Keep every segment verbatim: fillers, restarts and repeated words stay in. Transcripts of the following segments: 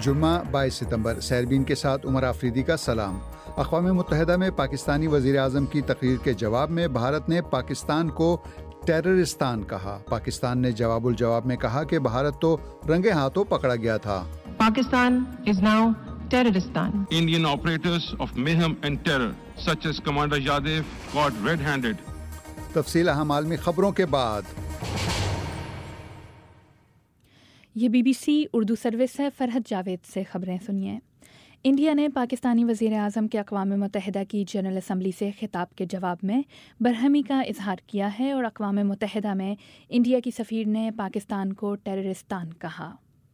جمعہ بائیس ستمبر سیربین کے ساتھ عمر آفریدی کا سلام۔ اقوام متحدہ میں پاکستانی وزیر اعظم کی تقریر کے جواب میں بھارت نے پاکستان کو ٹیررستان کہا۔ پاکستان نے جواب الجواب میں کہا کہ بھارت تو رنگے ہاتھوں پکڑا گیا تھا۔ Pakistan is now terroristan. Indian operators of mayhem and terror such as Commander Yadav caught red-handed. تفصیل اہم عالمی خبروں کے بعد۔ یہ B B C Urdu service ہے، فرحت جاوید سے خبریں سنیے۔ انڈیا نے پاکستانی وزیر اعظم کے اقوام متحدہ کی جنرل اسمبلی سے خطاب کے جواب میں برہمی کا اظہار کیا ہے اور اقوام متحدہ میں انڈیا کی سفیر نے پاکستان کو ٹیررستان کہا۔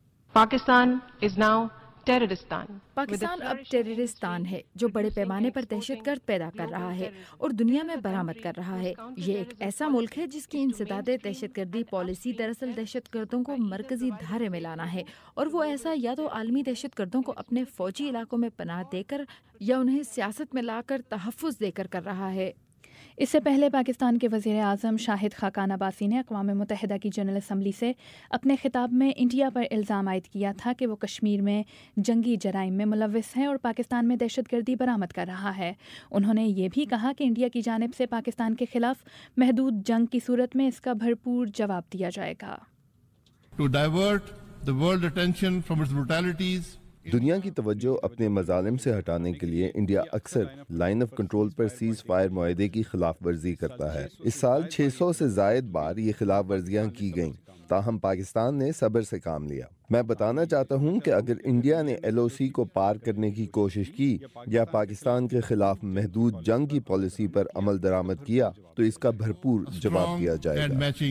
Pakistan is now terroristan. Pakistan اب ٹیررستان ہے جو بڑے پیمانے پر دہشت گرد پیدا کر رہا ہے اور دنیا میں برآمد کر رہا ہے۔ یہ ایک ایسا ملک ہے جس کی انسداد دہشت گردی پالیسی دراصل دہشت گردوں کو مرکزی دھارے میں لانا ہے، اور وہ ایسا یا تو عالمی دہشت گردوں کو اپنے فوجی علاقوں میں پناہ دے کر یا انہیں سیاست میں لا کر تحفظ دے کر کر رہا ہے۔ اس سے پہلے پاکستان کے وزیر اعظم شاہد خاقان عباسی نے اقوام متحدہ کی جنرل اسمبلی سے اپنے خطاب میں انڈیا پر الزام عائد کیا تھا کہ وہ کشمیر میں جنگی جرائم میں ملوث ہے اور پاکستان میں دہشت گردی برآمد کر رہا ہے۔ انہوں نے یہ بھی کہا کہ انڈیا کی جانب سے پاکستان کے خلاف محدود جنگ کی صورت میں اس کا بھرپور جواب دیا جائے گا۔ To divert the world attention from its brutalities, دنیا کی توجہ اپنے مظالم سے ہٹانے کے لیے انڈیا اکثر لائن آف کنٹرول پر سیز فائر معاہدے کی خلاف ورزی کرتا ہے۔ اس سال چھ سو سے زائد بار یہ خلاف ورزیاں کی گئیں، تاہم پاکستان نے صبر سے کام لیا۔ میں بتانا چاہتا ہوں کہ اگر انڈیا نے ایل او سی کو پار کرنے کی کوشش کی یا پاکستان کے خلاف محدود جنگ کی پالیسی پر عمل درآمد کیا تو اس کا بھرپور جواب دیا جائے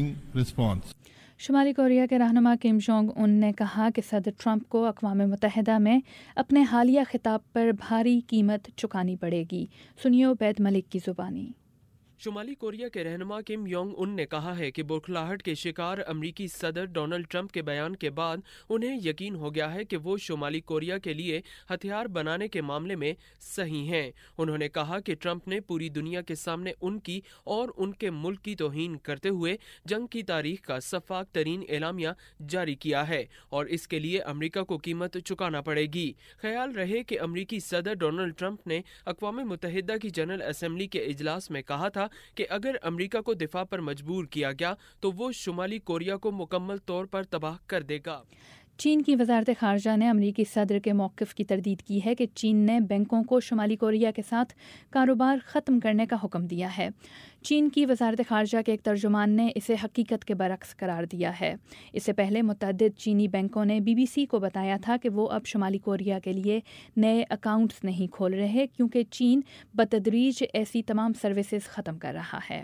گا۔ شمالی کوریا کے رہنما کم جونگ ان نے کہا کہ صدر ٹرمپ کو اقوام متحدہ میں اپنے حالیہ خطاب پر بھاری قیمت چکانی پڑے گی۔ سنیے عبید ملک کی زبانی۔ شمالی کوریا کے رہنما کم یونگ ان نے کہا ہے کہ بوکھلاہٹ کے شکار امریکی صدر ڈونلڈ ٹرمپ کے بیان کے بعد انہیں یقین ہو گیا ہے کہ وہ شمالی کوریا کے لیے ہتھیار بنانے کے معاملے میں صحیح ہیں۔ انہوں نے کہا کہ ٹرمپ نے پوری دنیا کے سامنے ان کی اور ان کے ملک کی توہین کرتے ہوئے جنگ کی تاریخ کا شفاف ترین اعلامیہ جاری کیا ہے اور اس کے لیے امریکہ کو قیمت چکانا پڑے گی۔ خیال رہے کہ امریکی صدر ڈونلڈ ٹرمپ نے اقوام متحدہ کی جنرل اسمبلی کے اجلاس میں کہا تھا کہ اگر امریکہ کو دفاع پر مجبور کیا گیا تو وہ شمالی کوریا کو مکمل طور پر تباہ کر دے گا۔ چین کی وزارت خارجہ نے امریکی صدر کے موقف کی تردید کی ہے کہ چین نے بینکوں کو شمالی کوریا کے ساتھ کاروبار ختم کرنے کا حکم دیا ہے۔ چین کی وزارت خارجہ کے ایک ترجمان نے اسے حقیقت کے برعکس قرار دیا ہے۔ اس سے پہلے متعدد چینی بینکوں نے بی بی سی کو بتایا تھا کہ وہ اب شمالی کوریا کے لیے نئے اکاؤنٹس نہیں کھول رہے کیونکہ چین بتدریج ایسی تمام سروسز ختم کر رہا ہے۔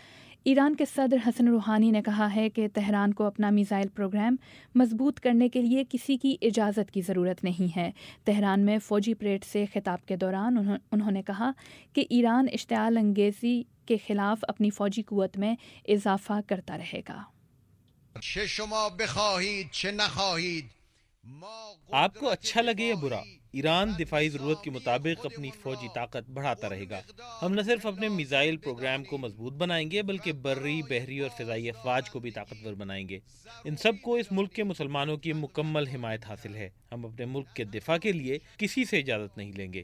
ایران کے صدر حسن روحانی نے کہا ہے کہ تہران کو اپنا میزائل پروگرام مضبوط کرنے کے لیے کسی کی اجازت کی ضرورت نہیں ہے۔ تہران میں فوجی پریڈ سے خطاب کے دوران انہوں نے کہا کہ ایران اشتعال انگیزی کے خلاف اپنی فوجی قوت میں اضافہ کرتا رہے گا۔ چه شما بخواهید چه نخواهید، آپ کو اچھا لگے یا برا، ایران دفاعی ضرورت کے مطابق اپنی فوجی طاقت بڑھاتا رہے گا۔ ہم نہ صرف اپنے میزائل پروگرام کو مضبوط بنائیں گے بلکہ بری، بحری اور فضائی افواج کو بھی طاقتور بنائیں گے۔ ان سب کو اس ملک کے مسلمانوں کی مکمل حمایت حاصل ہے۔ ہم اپنے ملک کے دفاع کے لیے کسی سے اجازت نہیں لیں گے۔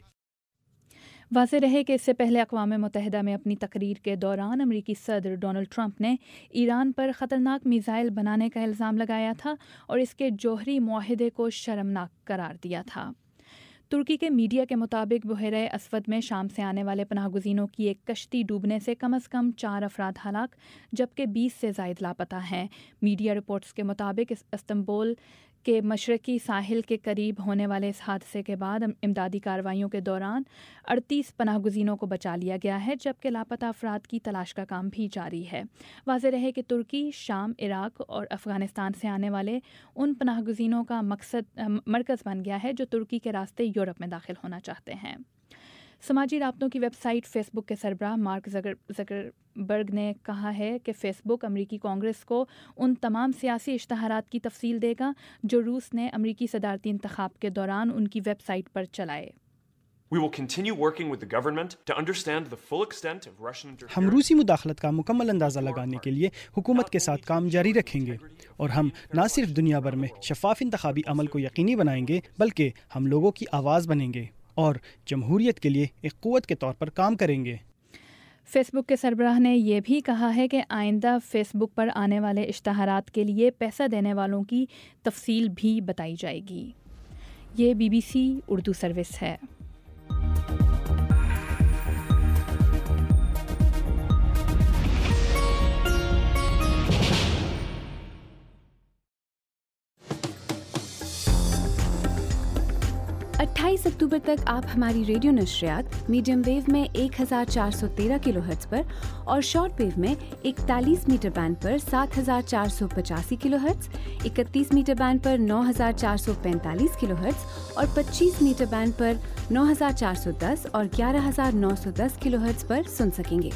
واضح رہے کہ اس سے پہلے اقوام متحدہ میں اپنی تقریر کے دوران امریکی صدر ڈونلڈ ٹرمپ نے ایران پر خطرناک میزائل بنانے کا الزام لگایا تھا اور اس کے جوہری معاہدے کو شرمناک قرار دیا تھا۔ ترکی کے میڈیا کے مطابق بحیرہ اسود میں شام سے آنے والے پناہ گزینوں کی ایک کشتی ڈوبنے سے کم از کم چار افراد ہلاک جبکہ بیس سے زائد لاپتہ ہیں۔ میڈیا رپورٹس کے مطابق استنبول کے مشرقی ساحل کے قریب ہونے والے اس حادثے کے بعد امدادی کارروائیوں کے دوران اڑتیس پناہ گزینوں کو بچا لیا گیا ہے جبکہ لاپتہ افراد کی تلاش کا کام بھی جاری ہے۔ واضح رہے کہ ترکی شام، عراق اور افغانستان سے آنے والے ان پناہ گزینوں کا مقصد مرکز بن گیا ہے جو ترکی کے راستے یورپ میں داخل ہونا چاہتے ہیں۔ سماجی رابطوں کی ویب سائٹ فیس بک کے سربراہ مارک زکربرگ نے کہا ہے کہ فیس بک امریکی کانگریس کو ان تمام سیاسی اشتہارات کی تفصیل دے گا جو روس نے امریکی صدارتی انتخاب کے دوران ان کی ویب سائٹ پر چلائے۔ ہم روسی مداخلت کا مکمل اندازہ لگانے کے لیے حکومت کے ساتھ کام جاری رکھیں گے اور ہم نہ صرف دنیا بھر میں شفاف انتخابی عمل کو یقینی بنائیں گے بلکہ ہم لوگوں کی آواز بنیں گے اور جمہوریت کے لیے ایک قوت کے طور پر کام کریں گے۔ فیس بک کے سربراہ نے یہ بھی کہا ہے کہ آئندہ فیس بک پر آنے والے اشتہارات کے لیے پیسہ دینے والوں کی تفصیل بھی بتائی جائے گی۔ یہ B B C Urdu service ہے۔ اٹھائیس اکتوبر تک آپ ہماری ریڈیو نشریات میڈیم ویو میں ایک ہزار چار سو تیرہ کلو ہرٹز پر اور شارٹ ویو میں اکتالیس میٹر بینڈ پر سات ہزار چار سو پچاسی کلو ہرٹز، اکتیس میٹر بینڈ پر نو ہزار چار سو پینتالیس کلو ہرٹز اور پچیس میٹر بینڈ پر نو ہزار چار سو دس اور گیارہ ہزار نو سو دس کلو ہرٹز پر سن سکیں گے۔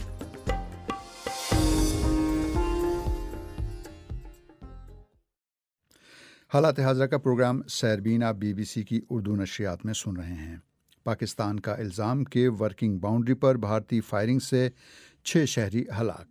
حالات حاضرہ کا پروگرام سیربین آپ بی بی سی کی اردو نشریات میں سن رہے ہیں۔ پاکستان کا الزام کہ ورکنگ باؤنڈری پر بھارتی فائرنگ سے چھ شہری ہلاک۔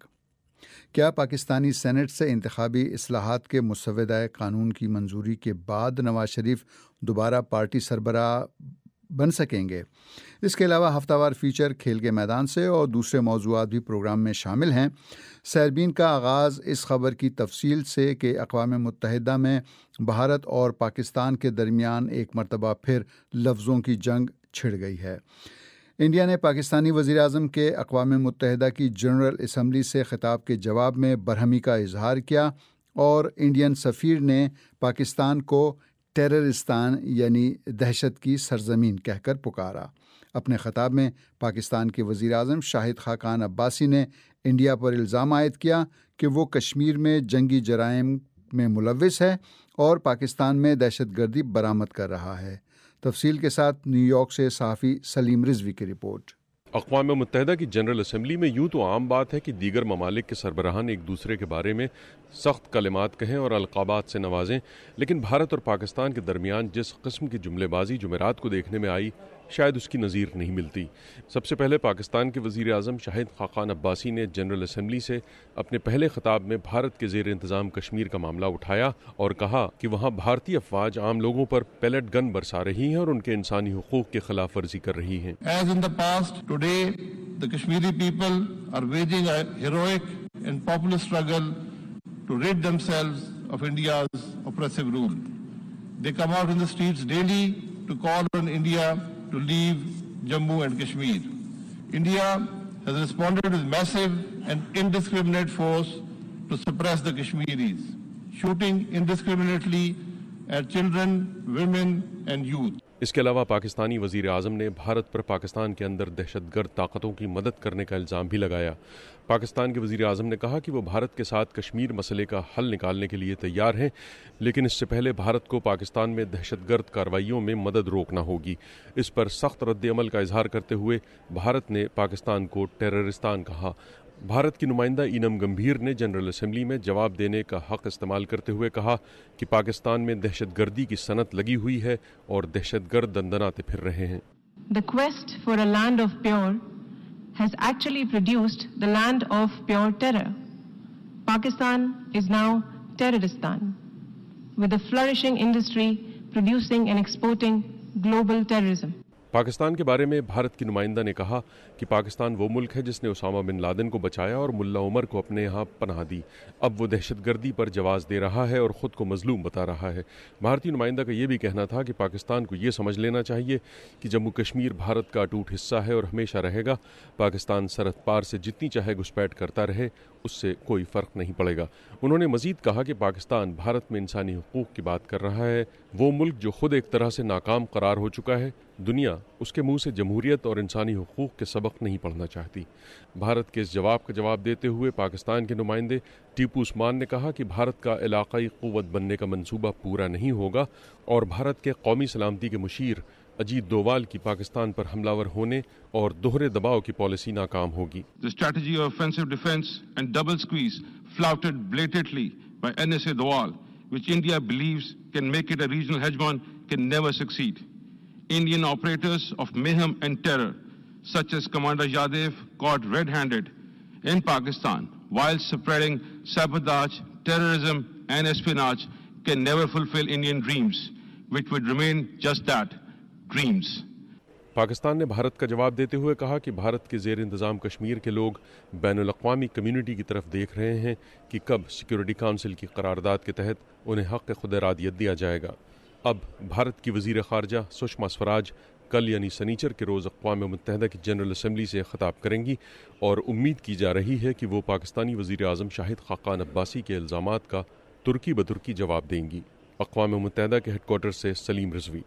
کیا پاکستانی سینٹ سے انتخابی اصلاحات کے مسودہ قانون کی منظوری کے بعد نواز شریف دوبارہ پارٹی سربراہ بن سکیں گے؟ اس کے علاوہ ہفتہ وار فیچر کھیل کے میدان سے اور دوسرے موضوعات بھی پروگرام میں شامل ہیں۔ سیربین کا آغاز اس خبر کی تفصیل سے کہ اقوام متحدہ میں بھارت اور پاکستان کے درمیان ایک مرتبہ پھر لفظوں کی جنگ چھڑ گئی ہے۔ انڈیا نے پاکستانی وزیر اعظم کے اقوام متحدہ کی جنرل اسمبلی سے خطاب کے جواب میں برہمی کا اظہار کیا اور انڈین سفیر نے پاکستان کو ٹیررستان یعنی دہشت کی سرزمین کہہ کر پکارا۔ اپنے خطاب میں پاکستان کے وزیر اعظم شاہد خاقان عباسی نے انڈیا پر الزام عائد کیا کہ وہ کشمیر میں جنگی جرائم میں ملوث ہے اور پاکستان میں دہشت گردی برآمد کر رہا ہے۔ تفصیل کے ساتھ نیو یارک سے صحافی سلیم رضوی کی رپورٹ۔ اقوام متحدہ کی جنرل اسمبلی میں یوں تو عام بات ہے کہ دیگر ممالک کے سربراہان ایک دوسرے کے بارے میں سخت کلمات کہیں اور القابات سے نوازیں، لیکن بھارت اور پاکستان کے درمیان جس قسم کی جملے بازی جمعرات کو دیکھنے میں آئی شاید اس کی نظیر نہیں ملتی۔ سب سے پہلے پاکستان کے وزیر اعظم شاہد خاقان عباسی نے جنرل اسمبلی سے اپنے پہلے خطاب میں بھارت کے زیر انتظام کشمیر کا معاملہ اٹھایا اور کہا کہ وہاں بھارتی افواج عام لوگوں پر پیلٹ گن برسا رہی ہیں اور ان کے انسانی حقوق کی خلاف ورزی کر رہی ہیں۔ As in the past, today the Kashmiri people are waging a heroic and populist struggle to rid themselves of India's oppressive rule. They come out in the streets daily to call on India to leave Jammu and Kashmir. India has responded with massive and indiscriminate force to suppress the Kashmiris, shooting indiscriminately at children, women and youth. اس کے علاوہ پاکستانی وزیر اعظم نے بھارت پر پاکستان کے اندر دہشت گرد طاقتوں کی مدد کرنے کا الزام بھی لگایا۔ پاکستان کے وزیر اعظم نے کہا کہ وہ بھارت کے ساتھ کشمیر مسئلے کا حل نکالنے کے لیے تیار ہیں، لیکن اس سے پہلے بھارت کو پاکستان میں دہشت گرد کارروائیوں میں مدد روکنا ہوگی۔ اس پر سخت رد عمل کا اظہار کرتے ہوئے بھارت نے پاکستان کو ٹیررستان کہا۔ بھارت کی نمائندہ اینم گمبھیر نے جنرل اسمبلی میں جواب دینے کا حق استعمال کرتے ہوئے کہا کہ پاکستان میں دہشت گردی کی صنعت لگی ہوئی ہے اور دہشت گرد دندناتے پھر رہے ہیں۔ The quest for a land of pure has actually produced the land of pure terror. Pakistan is now Terroristan, with a flourishing industry producing and exporting global terrorism. Pakistan کے بارے میں بھارت کی نمائندہ نے کہا کہ پاکستان وہ ملک ہے جس نے اسامہ بن لادن کو بچایا اور ملا عمر کو اپنے یہاں پناہ دی۔ اب وہ دہشت گردی پر جواز دے رہا ہے اور خود کو مظلوم بتا رہا ہے۔ بھارتی نمائندہ کا یہ بھی کہنا تھا کہ پاکستان کو یہ سمجھ لینا چاہیے کہ جموں کشمیر بھارت کا اٹوٹ حصہ ہے اور ہمیشہ رہے گا۔ پاکستان سرحد پار سے جتنی چاہے گھسپیٹ کرتا رہے، اس سے کوئی فرق نہیں پڑے گا۔ انہوں نے مزید کہا کہ پاکستان بھارت میں انسانی حقوق کی بات کر رہا ہے، وہ ملک جو خود ایک طرح سے ناکام قرار ہو چکا ہے۔ دنیا اس کے منہ سے جمہوریت اور انسانی حقوق کے سبق نہیں پڑھنا چاہتی۔ بھارت کے اس جواب کا جواب دیتے ہوئے پاکستان کے نمائندے ٹیپو عثمان نے کہا کہ بھارت کا علاقائی قوت بننے کا منصوبہ پورا نہیں ہوگا اور بھارت کے قومی سلامتی کے مشیر اجیت دووال کی پاکستان پر حملہ ور ہونے اور دوہرے دباؤ کی پالیسی ناکام ہوگی۔ The strategy of offensive defense and double squeeze flouted blatantly by N S A Dowal, which India believes can make it a regional hegemon, can never succeed. Indian operators of mayhem and terror, such as Commander Yadev, caught red-handed in Pakistan while spreading sabotage, terrorism, and espionage, can never fulfill Indian dreams, which would remain just that, dreams. Pakistan نے بھارت کا جواب دیتے ہوئے کہا کہ بھارت کے زیر انتظام کشمیر کے لوگ بین الاقوامی کمیونٹی کی طرف دیکھ رہے ہیں کہ کب سیکیورٹی کونسل کی قرارداد کے تحت انہیں حق خود ارادیت دیا جائے گا. اب بھارت کی وزیر خارجہ سشما سوراج کل یعنی سنیچر کے روز اقوام متحدہ کی جنرل اسمبلی سے خطاب کریں گی اور امید کی جا رہی ہے کہ وہ پاکستانی وزیر اعظم شاہد خاقان عباسی کے الزامات کا ترکی بترکی جواب دیں گی. اقوام متحدہ کے ہیڈ کوارٹر سے سلیم رضوی.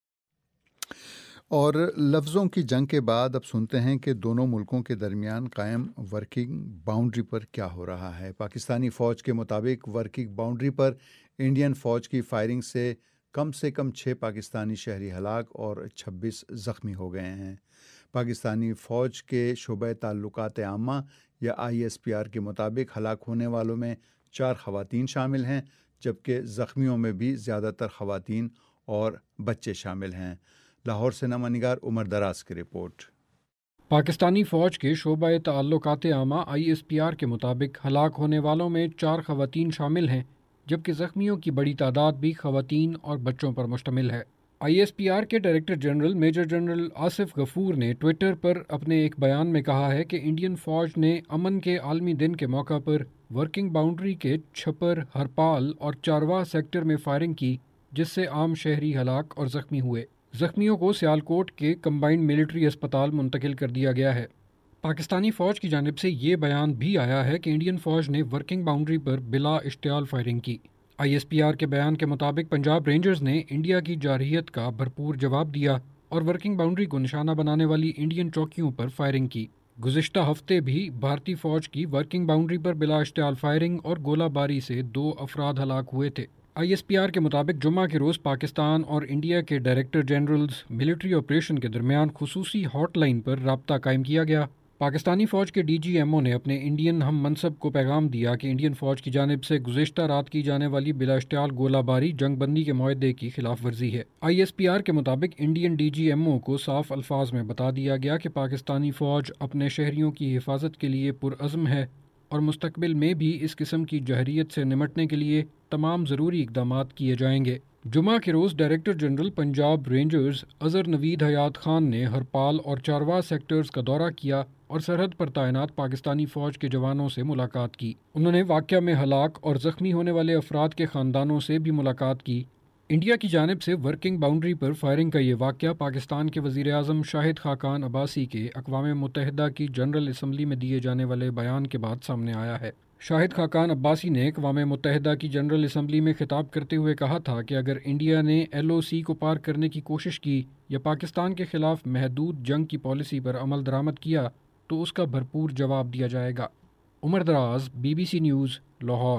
اور لفظوں کی جنگ کے بعد اب سنتے ہیں کہ دونوں ملکوں کے درمیان قائم ورکنگ باؤنڈری پر کیا ہو رہا ہے. پاکستانی فوج کے مطابق ورکنگ باؤنڈری پر انڈین فوج کی فائرنگ سے کم سے کم چھ پاکستانی شہری ہلاک اور چھبیس زخمی ہو گئے ہیں. پاکستانی فوج کے شعبہ تعلقات عامہ یا آئی ایس پی آر کے مطابق ہلاک ہونے والوں میں چار خواتین شامل ہیں، جبکہ زخمیوں میں بھی زیادہ تر خواتین اور بچے شامل ہیں. لاہور سے نامہ نگار عمر دراز کی رپورٹ. پاکستانی فوج کے شعبہ تعلقات عامہ آئی ایس پی آر کے مطابق ہلاک ہونے والوں میں چار خواتین شامل ہیں، جبکہ زخمیوں کی بڑی تعداد بھی خواتین اور بچوں پر مشتمل ہے. آئی ایس پی آر کے director general major general Asif Ghafoor نے ٹویٹر پر اپنے ایک بیان میں کہا ہے کہ انڈین فوج نے امن کے عالمی دن کے موقع پر ورکنگ باؤنڈری کے چھپر، ہرپال اور چارواہ سیکٹر میں فائرنگ کی، جس سے عام شہری ہلاک اور زخمی ہوئے. زخمیوں کو سیالکوٹ کے کمبائنڈ ملٹری اسپتال منتقل کر دیا گیا ہے. پاکستانی فوج کی جانب سے یہ بیان بھی آیا ہے کہ انڈین فوج نے ورکنگ باؤنڈری پر بلا اشتعال فائرنگ کی. آئی ایس پی آر کے بیان کے مطابق پنجاب رینجرز نے انڈیا کی جارحیت کا بھرپور جواب دیا اور ورکنگ باؤنڈری کو نشانہ بنانے والی انڈین چوکیوں پر فائرنگ کی. گزشتہ ہفتے بھی بھارتی فوج کی ورکنگ باؤنڈری پر بلا اشتعال فائرنگ اور گولہ باری سے دو افراد ہلاک ہوئے تھے. آئی ایس پی آر کے مطابق جمعہ کے روز پاکستان اور انڈیا کے ڈائریکٹر جنرلز ملٹری آپریشن کے درمیان خصوصی ہاٹ لائن پر رابطہ قائم کیا گیا. پاکستانی فوج کے ڈی جی ایم او نے اپنے انڈین ہم منصب کو پیغام دیا کہ انڈین فوج کی جانب سے گزشتہ رات کی جانے والی بلا اشتعال گولہ باری جنگ بندی کے معاہدے کی خلاف ورزی ہے. آئی ایس پی آر کے مطابق Indian D G M O کو صاف الفاظ میں بتا دیا گیا کہ پاکستانی فوج اپنے شہریوں کی حفاظت کے لیے پرعزم ہے اور مستقبل میں بھی اس قسم کی جہریت سے نمٹنے کے لیے تمام ضروری اقدامات کیے جائیں گے. جمعہ کے روز director general Punjab rangers Azhar Naveed Hayat Khan نے ہرپال اور چارواہ سیکٹرز کا دورہ کیا اور سرحد پر تعینات پاکستانی فوج کے جوانوں سے ملاقات کی. انہوں نے واقعہ میں ہلاک اور زخمی ہونے والے افراد کے خاندانوں سے بھی ملاقات کی. انڈیا کی جانب سے ورکنگ باؤنڈری پر فائرنگ کا یہ واقعہ پاکستان کے وزیر اعظم شاہد خاقان عباسی کے اقوام متحدہ کی جنرل اسمبلی میں دیے جانے والے بیان کے بعد سامنے آیا ہے. شاہد خاقان عباسی نے اقوام متحدہ کی جنرل اسمبلی میں خطاب کرتے ہوئے کہا تھا کہ اگر انڈیا نے ایل او سی کو پار کرنے کی کوشش کی یا پاکستان کے خلاف محدود جنگ کی پالیسی پر عمل درآمد کیا تو اس کا بھرپور جواب دیا جائے گا. Umar Daraz, B B C news, Lahore.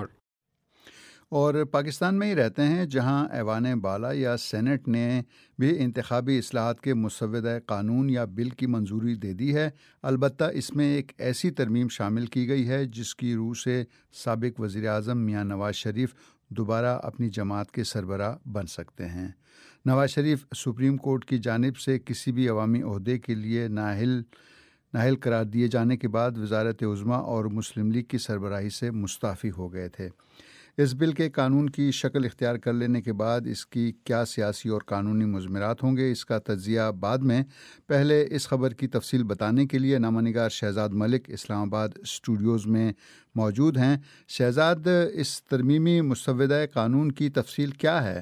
اور پاکستان میں ہی رہتے ہیں جہاں ایوان بالا یا سینٹ نے بھی انتخابی اصلاحات کے مسودہ قانون یا بل کی منظوری دے دی ہے. البتہ اس میں ایک ایسی ترمیم شامل کی گئی ہے جس کی روح سے سابق وزیر اعظم میاں نواز شریف دوبارہ اپنی جماعت کے سربراہ بن سکتے ہیں. نواز شریف سپریم کورٹ کی جانب سے کسی بھی عوامی عہدے کے لیے نااہل نااہل قرار دیے جانے کے بعد وزارت عظمیٰ اور مسلم لیگ کی سربراہی سے مستعفی ہو گئے تھے. اس بل کے قانون کی شکل اختیار کر لینے کے بعد اس کی کیا سیاسی اور قانونی مضمرات ہوں گے، اس کا تجزیہ بعد میں. پہلے اس خبر کی تفصیل بتانے کے لیے نامہ نگار شہزاد ملک اسلام آباد اسٹوڈیوز میں موجود ہیں. شہزاد، اس ترمیمی مسودہ قانون کی تفصیل کیا ہے؟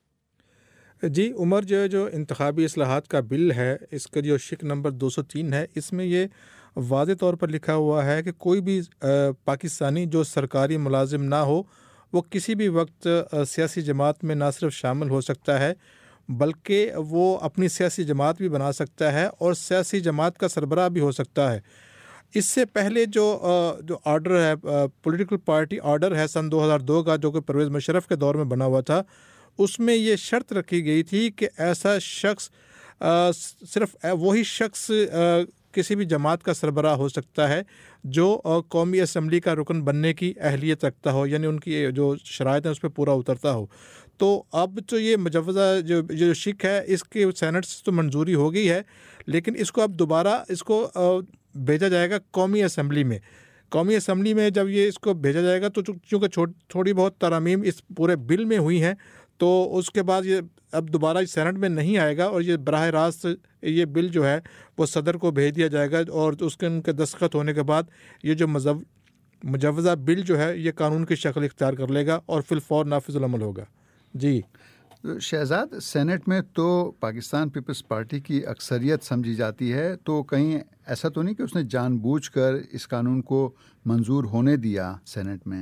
جی عمر، جو جو انتخابی اصلاحات کا بل ہے، اس کا جو شق نمبر دو سو تین ہے، اس میں یہ واضح طور پر لکھا ہوا ہے کہ کوئی بھی پاکستانی جو سرکاری ملازم نہ ہو وہ کسی بھی وقت سیاسی جماعت میں نہ صرف شامل ہو سکتا ہے بلکہ وہ اپنی سیاسی جماعت بھی بنا سکتا ہے اور سیاسی جماعت کا سربراہ بھی ہو سکتا ہے. اس سے پہلے جو جو آرڈر ہے، پولیٹیکل پارٹی آرڈر ہے سن دو ہزار دو کا، جو کہ پرویز مشرف کے دور میں بنا ہوا تھا، اس میں یہ شرط رکھی گئی تھی کہ ایسا شخص صرف وہی شخص کسی بھی جماعت کا سربراہ ہو سکتا ہے جو قومی اسمبلی کا رکن بننے کی اہلیت رکھتا ہو، یعنی ان کی جو شرائط ہیں اس پہ پورا اترتا ہو. تو اب تو یہ مجوزہ جو جو شک ہے اس کے سینٹ سے تو منظوری ہو گئی ہے، لیکن اس کو اب دوبارہ اس کو بھیجا جائے گا قومی اسمبلی میں۔ قومی اسمبلی میں جب یہ اس کو بھیجا جائے گا تو چونکہ تھوڑی بہت ترامیم اس پورے بل میں ہوئی ہیں، تو اس کے بعد یہ اب دوبارہ سینٹ میں نہیں آئے گا، اور یہ براہ راست یہ بل جو ہے وہ صدر کو بھیج دیا جائے گا، اور اس کے ان کے دستخط ہونے کے بعد یہ جو مجوزہ بل جو ہے یہ قانون کی شکل اختیار کر لے گا اور فی الفور نافذ العمل ہوگا۔ جی شہزاد، سینٹ میں تو پاکستان پیپلز پارٹی کی اکثریت سمجھی جاتی ہے، تو کہیں ایسا تو نہیں کہ اس نے جان بوجھ کر اس قانون کو منظور ہونے دیا سینٹ میں؟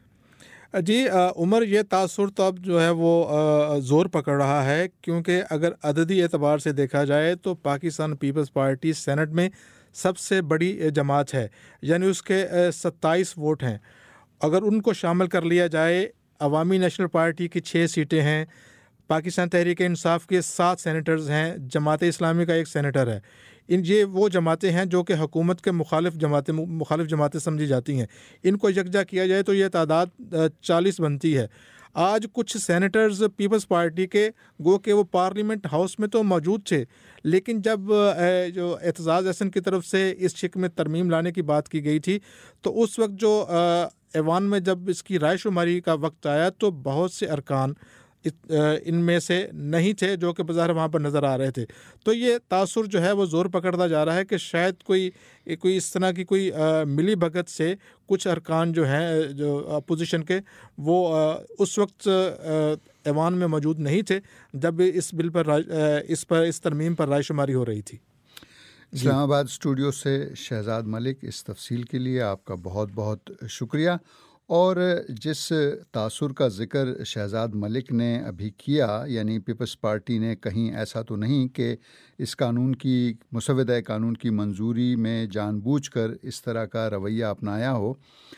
جی عمر، یہ تاثر تو اب جو ہے وہ زور پکڑ رہا ہے، کیونکہ اگر عددی اعتبار سے دیکھا جائے تو پاکستان پیپلز پارٹی سینٹ میں سب سے بڑی جماعت ہے، یعنی اس کے ستائیس ووٹ ہیں۔ اگر ان کو شامل کر لیا جائے، عوامی نیشنل پارٹی کی چھ سیٹیں ہیں، پاکستان تحریک انصاف کے سات سینیٹرز ہیں، جماعت اسلامی کا ایک سینیٹر ہے، ان یہ وہ جماعتیں ہیں جو کہ حکومت کے مخالف جماعتیں مخالف جماعتیں سمجھی جاتی ہیں، ان کو یکجا کیا جائے تو یہ تعداد چالیس بنتی ہے۔ آج کچھ سینیٹرز پیپلز پارٹی کے گو کہ وہ پارلیمنٹ ہاؤس میں تو موجود تھے، لیکن جب جو اعتزاز احسن کی طرف سے اس شک میں ترمیم لانے کی بات کی گئی تھی، تو اس وقت جو ایوان میں جب اس کی رائے شماری کا وقت آیا تو بہت سے ارکان ان میں سے نہیں تھے جو کہ بظاہر وہاں پر نظر آ رہے تھے۔ تو یہ تاثر جو ہے وہ زور پکڑتا جا رہا ہے کہ شاید کوئی کوئی اس طرح کی کوئی ملی بھگت سے کچھ ارکان جو ہیں جو اپوزیشن کے، وہ اس وقت ایوان میں موجود نہیں تھے جب اس بل پر اس پر اس ترمیم پر رائے شماری ہو رہی تھی۔ اسلام آباد اسٹوڈیو سے شہزاد ملک، اس تفصیل کے لیے آپ کا بہت بہت شکریہ۔ اور جس تاثر کا ذکر شہزاد ملک نے ابھی کیا، یعنی پیپلز پارٹی نے کہیں ایسا تو نہیں کہ اس قانون کی مسودہ قانون کی منظوری میں جان بوجھ کر اس طرح کا رویہ اپنایا ہو،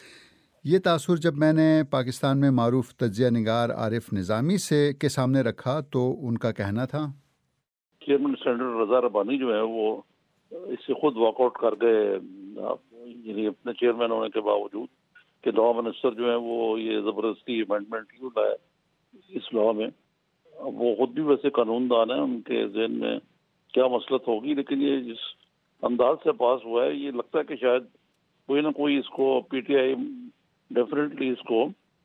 یہ تاثر جب میں نے پاکستان میں معروف تجزیہ نگار عارف نظامی سے کے سامنے رکھا تو ان کا کہنا تھا چیئرمین سینیٹر رضا ربانی جو ہے وہ اس سے خود واک آؤٹ کر گئے، یعنی اپنے چیئرمین ہونے کے باوجود، کہ لا منسٹر جو ہیں وہ یہ زبردستی امینڈمنٹ کیوں لائے اس لا میں۔ وہ خود بھی ویسے قانون دان ہیں، ان کے ذہن میں کیا مسلط ہوگی، لیکن یہ جس انداز سے پاس ہوا ہے یہ لگتا ہے کہ شاید کوئی نہ کوئی اس کو پی ٹی آئی ڈیفینیٹلی اس کو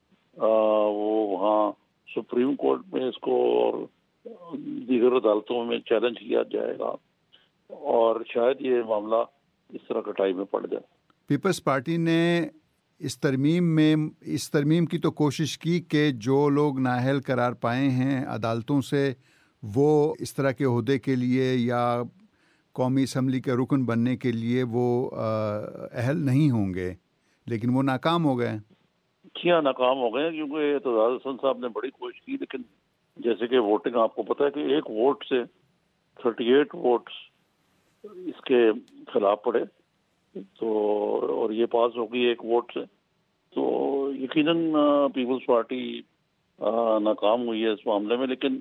وہ وہاں سپریم کورٹ میں اس کو اور دیگر عدالتوں میں چیلنج کیا جائے گا، اور شاید یہ معاملہ اس طرح کٹائی میں پڑ جائے۔ پیپلز پارٹی نے اس ترمیم میں اس ترمیم کی تو کوشش کی کہ جو لوگ نااہل قرار پائے ہیں عدالتوں سے، وہ اس طرح کے عہدے کے لیے یا قومی اسمبلی کے رکن بننے کے لیے وہ اہل نہیں ہوں گے، لیکن وہ ناکام ہو گئے۔ جی ہاں، ناکام ہو گئے، کیونکہ اعتزاز حسن صاحب نے بڑی کوشش کی، لیکن جیسے کہ ووٹنگ آپ کو پتہ ہے کہ ایک ووٹ سے تھرٹی ایٹ ووٹس اس کے خلاف پڑے، تو اور یہ پاس ہو گئی ایک ووٹ سے، تو یقیناً پیپلز پارٹی ناکام ہوئی ہے اس معاملے میں۔ لیکن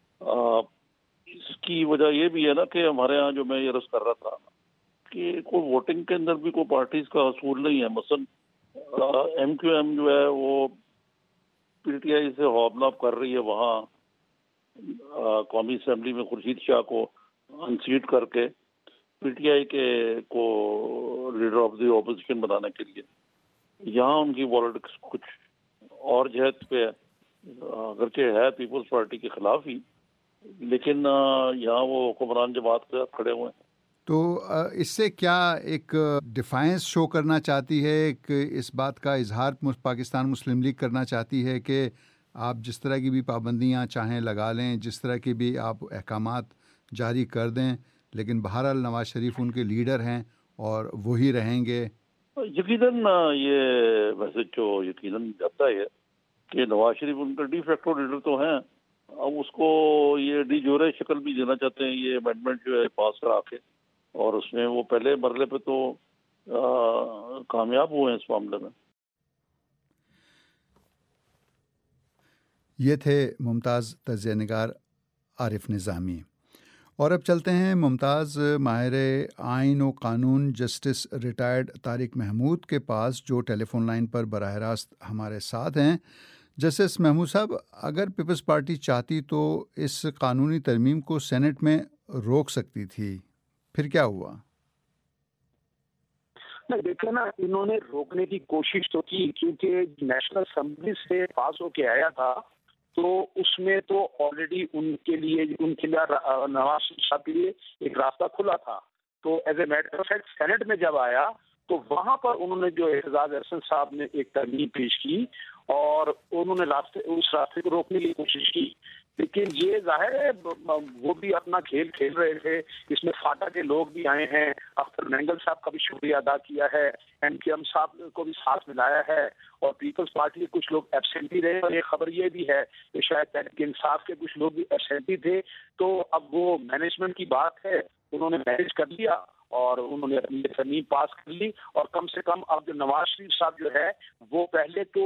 اس کی وجہ یہ بھی ہے نا کہ ہمارے یہاں جو میں یہ عرض کر رہا تھا کہ کوئی ووٹنگ کے اندر بھی کوئی پارٹیز کا اصول نہیں ہے۔ مثلا ایم کیو ایم جو ہے وہ پی ٹی آئی سے ہوبناب کر رہی ہے، وہاں قومی اسمبلی میں خورشید شاہ کو انسیٹ کر کے پی ٹی آئی کے کو لیڈر آف دی اپوزیشن بنانے کے لیے۔ یہاں ان کی پالیٹکس کچھ اور جہت پہ اگرچہ ہے پیپلز پارٹی کے خلاف ہی، لیکن یہاں وہ حکمران جماعت کے ساتھ کھڑے ہوئے ہیں۔ تو اس سے کیا ایک ڈیفائنس شو کرنا چاہتی ہے، ایک اس بات کا اظہار پاکستان مسلم لیگ کرنا چاہتی ہے کہ آپ جس طرح کی بھی پابندیاں چاہیں لگا لیں، جس طرح کی بھی آپ احکامات جاری کر دیں، لیکن بہرحال نواز شریف ان کے لیڈر ہیں اور وہی رہیں گے؟ یقیناً یہ ویسے جو یقیناً جاتا ہے کہ نواز شریف ان کا ڈی فیکٹو لیڈر تو ہیں، اب اس کو یہ ڈی جورے شکل بھی دینا چاہتے ہیں یہ امینڈمنٹ جو ہے پاس کرا کے، اور اس میں وہ پہلے مرحلے پہ تو کامیاب ہوئے ہیں اس معاملے میں۔ یہ تھے ممتاز تجزیہ نگار عارف نظامی۔ اور اب چلتے ہیں ممتاز ماہر آئین و قانون جسٹس ریٹائرڈ طارق محمود کے پاس، جو ٹیلی فون لائن پر براہ راست ہمارے ساتھ ہیں۔ جسٹس محمود صاحب، اگر پیپلز پارٹی چاہتی تو اس قانونی ترمیم کو سینٹ میں روک سکتی تھی، پھر کیا ہوا؟ دیکھیں نا، انہوں نے روکنے کی کوشش تو کی، کیونکہ نیشنل اسمبلی سے پاس ہو کے آیا تھا تو اس میں تو آلریڈی ان کے لیے ان کے لیے نواز شریف صاحب کے لیے ایک راستہ کھلا تھا. تو as a matter of fact senate میں جب آیا تو وہاں پر انہوں نے جو اعتزاز احسن صاحب نے ایک ترمیم پیش کی اور انہوں نے راستے اس راستے کو روکنے کی کوشش کی. لیکن یہ ظاہر ہے وہ بھی اپنا کھیل کھیل رہے تھے. اس میں فاٹا کے لوگ بھی آئے ہیں، اختر مینگل صاحب کا بھی شکریہ ادا کیا ہے، این کے ایم صاحب کو بھی ساتھ ملایا ہے، اور پیپلز پارٹی کے کچھ لوگ ایبسینٹی رہے. اور ایک خبر یہ بھی ہے کہ شاید تحریک انصاف کے کچھ لوگ بھی ایبسینٹی تھے. تو اب وہ مینجمنٹ کی بات ہے، انہوں نے مینج کر لیا اور انہوں نے اپنی ترمیم پاس کر لی. اور کم سے کم اب جو نواز شریف صاحب جو ہے وہ پہلے تو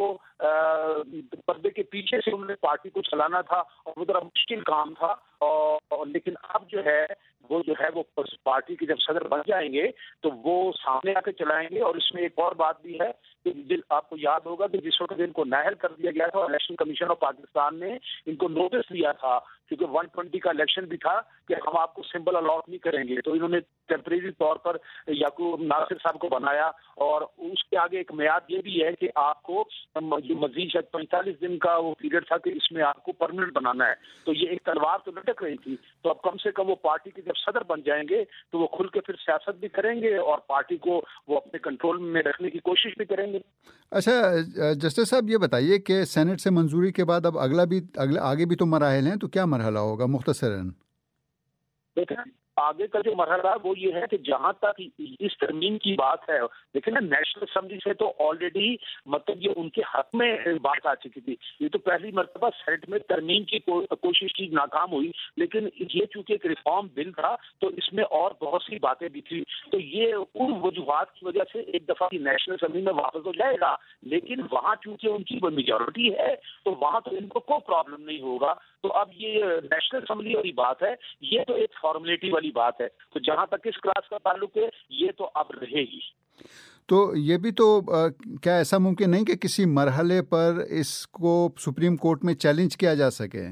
پردے کے پیچھے سے انہوں نے پارٹی کو چلانا تھا اور وہ ذرا مشکل کام تھا، اور لیکن اب جو ہے وہ جو ہے وہ پارٹی کے جب صدر بن جائیں گے تو وہ سامنے آ کے چلائیں گے. اور اس میں ایک اور بات بھی ہے کہ آپ کو یاد ہوگا کہ جس وقت ان کو نااہل کر دیا گیا تھا، الیکشن کمیشن آف پاکستان نے ان کو نوٹس دیا تھا، کیونکہ ون ٹوینٹی کا الیکشن بھی تھا، کہ ہم آپ کو سمبل الاٹ نہیں کریں گے. تو انہوں نے ٹیمپریری طور پر یعقوب ناصر صاحب کو بنایا، اور اس کے آگے ایک میعاد یہ بھی ہے کہ آپ کو جو مزید شاید پینتالیس دن کا وہ پیریڈ تھا کہ اس میں آپ کو پرمنٹ بنانا ہے. تو یہ ایک تلوار تو لٹک رہی تھی. تو اب کم سے کم وہ پارٹی کے جب صدر بن جائیں گے تو وہ کھل کے پھر سیاست بھی کریں گے اور پارٹی کو وہ اپنے کنٹرول میں رکھنے کی کوشش بھی کریں گے. اچھا جسٹس صاحب، یہ بتائیے کہ سینٹ سے منظوری کے بعد اب اگلا بھی اگلے آگے بھی تو مراحل ہیں، تو کیا مرحلہ ہوگا مختصراً؟ دیکھیں آگے کا جو مرحلہ وہ یہ ہے کہ جہاں تک اس ترمیم کی بات ہے، دیکھیں نا نیشنل اسمبلی سے تو آلریڈی مطلب یہ ان کے حق میں بات آ چکی تھی. یہ تو پہلی مرتبہ سینٹ میں ترمیم کی کوشش کی، ناکام ہوئی. لیکن یہ چونکہ ایک ریفارم بل تھا تو اس میں اور بہت سی باتیں بھی تھی. تو یہ ان وجوہات کی وجہ سے ایک دفعہ کی نیشنل اسمبلی میں واپس ہو جائے گا. لیکن وہاں چونکہ ان کی میجورٹی ہے تو وہاں تو ان کو کوئی پرابلم نہیں ہوگا. تو اب یہ نیشنل اسمبلی والی بات ہے، یہ تو ایک فارمیلٹی والی بات ہے. تو جہاں تک اس کلاس کا تعلق ہے یہ تو اب رہے گی. تو یہ بھی تو کیا ایسا ممکن نہیں کہ کسی مرحلے پر اس کو سپریم کورٹ میں چیلنج کیا جا سکے؟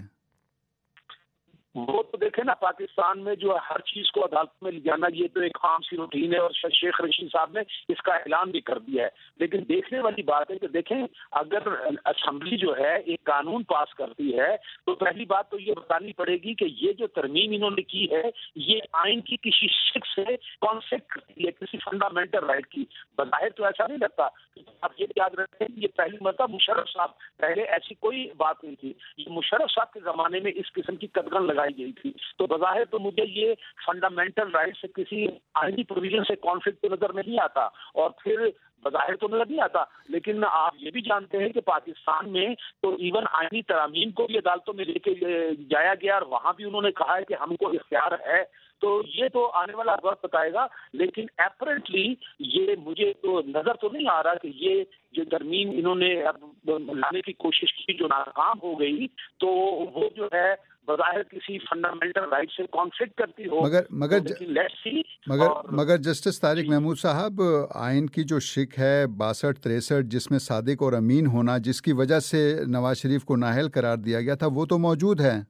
وہ تو دیکھیں نا، پاکستان میں جو ہر چیز کو عدالت میں لے جانا یہ تو ایک عام سی روٹین ہے، اور شیخ رشید صاحب نے اس کا اعلان بھی کر دیا ہے. لیکن دیکھنے والی بات ہے کہ دیکھیں اگر اسمبلی جو ہے ایک قانون پاس کرتی ہے تو پہلی بات تو یہ بتانی پڑے گی کہ یہ جو ترمیم انہوں نے کی ہے یہ آئین کی کسی شک سے کانسیپٹ کرتی ہے، کسی فنڈامنٹل رائٹ کی. بظاہر تو ایسا نہیں لگتا. آپ یہ یاد رکھیں کہ یہ پہلی مرتبہ مشرف صاحب، پہلے ایسی کوئی بات نہیں تھی. یہ مشرف صاحب کے زمانے میں اس قسم کی قدغن لگائی گئی تھی. تو بظاہر تو مجھے یہ فنڈامنٹل رائٹ سے کسی آئینی پروویژن سے کانفلکٹ تو نظر نہیں آتا، اور پھر بظاہر تو نظر نہیں آتا. لیکن آپ یہ بھی جانتے ہیں کہ پاکستان میں تو ایون آئینی ترامیم کو بھی عدالتوں میں لے کے جایا گیا، اور وہاں بھی انہوں نے کہا ہے کہ ہم کو اختیار ہے. تو یہ تو آنے والا وقت بتائے گا. لیکن اپیرنٹلی یہ مجھے تو نظر تو نہیں آ رہا کہ یہ جو ترمیم انہوں نے لانے کی کوشش کی جو ناکام ہو گئی تو وہ جو ہے بظاہر کسی فنڈامنٹل رائٹ سے کانفلکٹ کرتی ہو. مگر مگر مگر اور مگر جسٹس طارق محمود صاحب، آئین کی جو شک ہے باسٹھ تریسٹھ جس میں صادق اور امین ہونا، جس کی وجہ سے نواز شریف کو نااہل قرار دیا گیا تھا، وہ تو موجود ہے.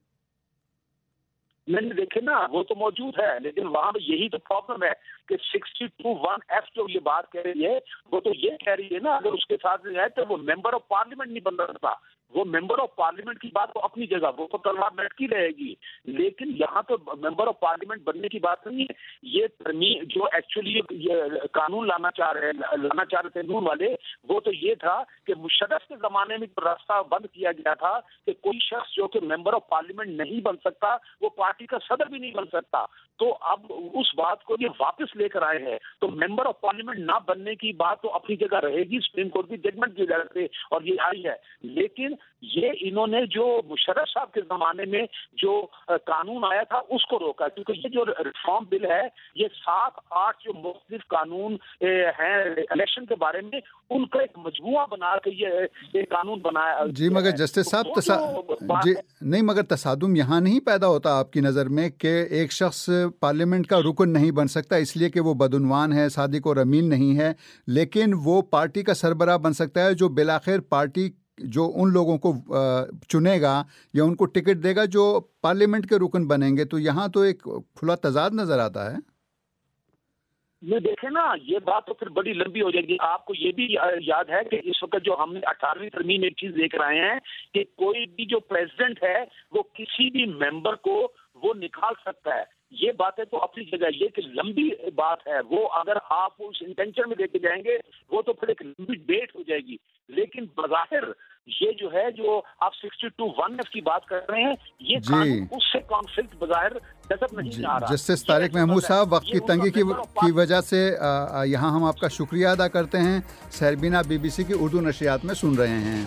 نہیں دیکھیں نا، وہ تو موجود ہے، لیکن وہاں یہی تو پرابلم ہے کہ سکسٹی ٹو ون ایف جو یہ بات کہہ رہی ہے وہ تو یہ کہہ رہی ہے نا اگر اس کے ساتھ ہے تو وہ ممبر آف پارلیمنٹ نہیں بن سکتا. وہ ممبر آف پارلیمنٹ کی بات تو اپنی جگہ وہ تو تلوار لٹکی رہے گی. لیکن یہاں تو ممبر آف پارلیمنٹ بننے کی بات نہیں ہے. یہ ترمیم جو ایکچولی یہ قانون لانا چاہ رہے لانا چاہ رہے تھے نون والے، وہ تو یہ تھا کہ مشرف کے زمانے میں جو راستہ بند کیا گیا تھا کہ کوئی شخص جو کہ ممبر آف پارلیمنٹ نہیں بن سکتا وہ پارٹی کا صدر بھی نہیں بن سکتا. تو اب اس بات کو یہ واپس لے کر آئے ہیں. تو ممبر آف پارلیمنٹ نہ بننے کی بات تو اپنی جگہ رہے گی، سپریم کورٹ کی ججمنٹ کی وجہ سے اور یہ آئی ہے. لیکن یہ انہوں نے جو مشرف صاحب کے زمانے میں جو قانون آیا تھا اس کو روکا، کیونکہ یہ جو ریفارم بل ہے یہ سات آٹھ جو مختلف قانون ہیں الیکشن کے بارے میں ان کا ایک مجموعہ بنا کے یہ قانون بنایا. جی مگر جسٹس صاحب تسا... جی نہیں مگر تصادم یہاں نہیں پیدا ہوتا آپ کی نظر میں کہ ایک شخص پارلیمنٹ کا رکن نہیں بن سکتا اس لیے کہ وہ بدعنوان ہے، صادق اور امین نہیں ہے، لیکن وہ پارٹی کا سربراہ بن سکتا ہے جو بالآخر پارٹی जो उन लोगों को चुनेगा या उनको टिकट देगा जो पार्लियामेंट के रुकन बनेंगे, तो यहाँ तो एक खुला तजाद नजर आता है। ये देखें ना, ये बात तो फिर बड़ी लंबी हो जाएगी। आपको ये भी याद है कि इस वक्त जो हमने अठारहवीं तरमीम एक चीज देख रहे हैं कि कोई भी जो प्रेसिडेंट है वो किसी भी मेंबर को वो निकाल सकता है। ये बातें तो अपनी जगह, ये कि लंबी बात है वो, अगर आप उस इंटेंशन में देखे जाएंगे वो तो फिर एक लंबी डेट हो जाएगी। लेकिन बज़ाहिर ये जो है, जो आप सिक्सटी टू वन की बात कर रहे हैं, ये कानून उससे कॉन्फ्लिक्ट बज़ाहिर नजर नहीं आ रहा। जस्टिस तारिक महमूद साहब, वक्त की तंगी की, की वजह से यहाँ हम आपका शुक्रिया अदा करते हैं। सहरबीना बीबीसी की उर्दू नशरियात में सुन रहे हैं।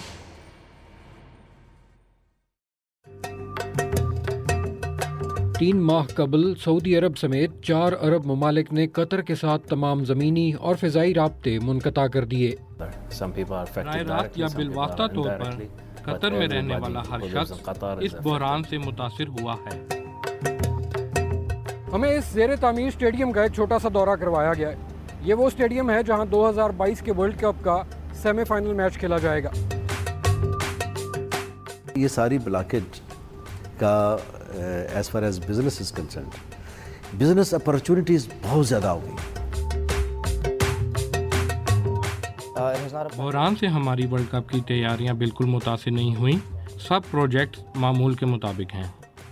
तीन माह कबल सऊदी अरब समेत चार अरब ममालिक ने कतर के साथ तमाम ज़मीनी और फ़िज़ाई राब्ते मुनक़ता कर दिए। राय रात या बिलवास्ता तौर पर कतर में रहने वाला हर शख्स इस बहरान से मुतासिर हुआ है। हमें इस ज़ेरे तामीर स्टेडियम का एक छोटा सा दौरा करवाया गया है। ये वो स्टेडियम है जहां दो हज़ार बाईस के वर्ल्ड कप का सेमीफाइनल मैच खेला जाएगा। ये सारी ब्लॉकेज का as far as business is concern, business opportunities बहुत ज़्यादा हो गई। बहरान से हमारी वर्ल्ड कप की तैयारियां बिल्कुल मुतासिर नहीं हुई। सब प्रोजेक्ट मामूल के मुताबिक हैं।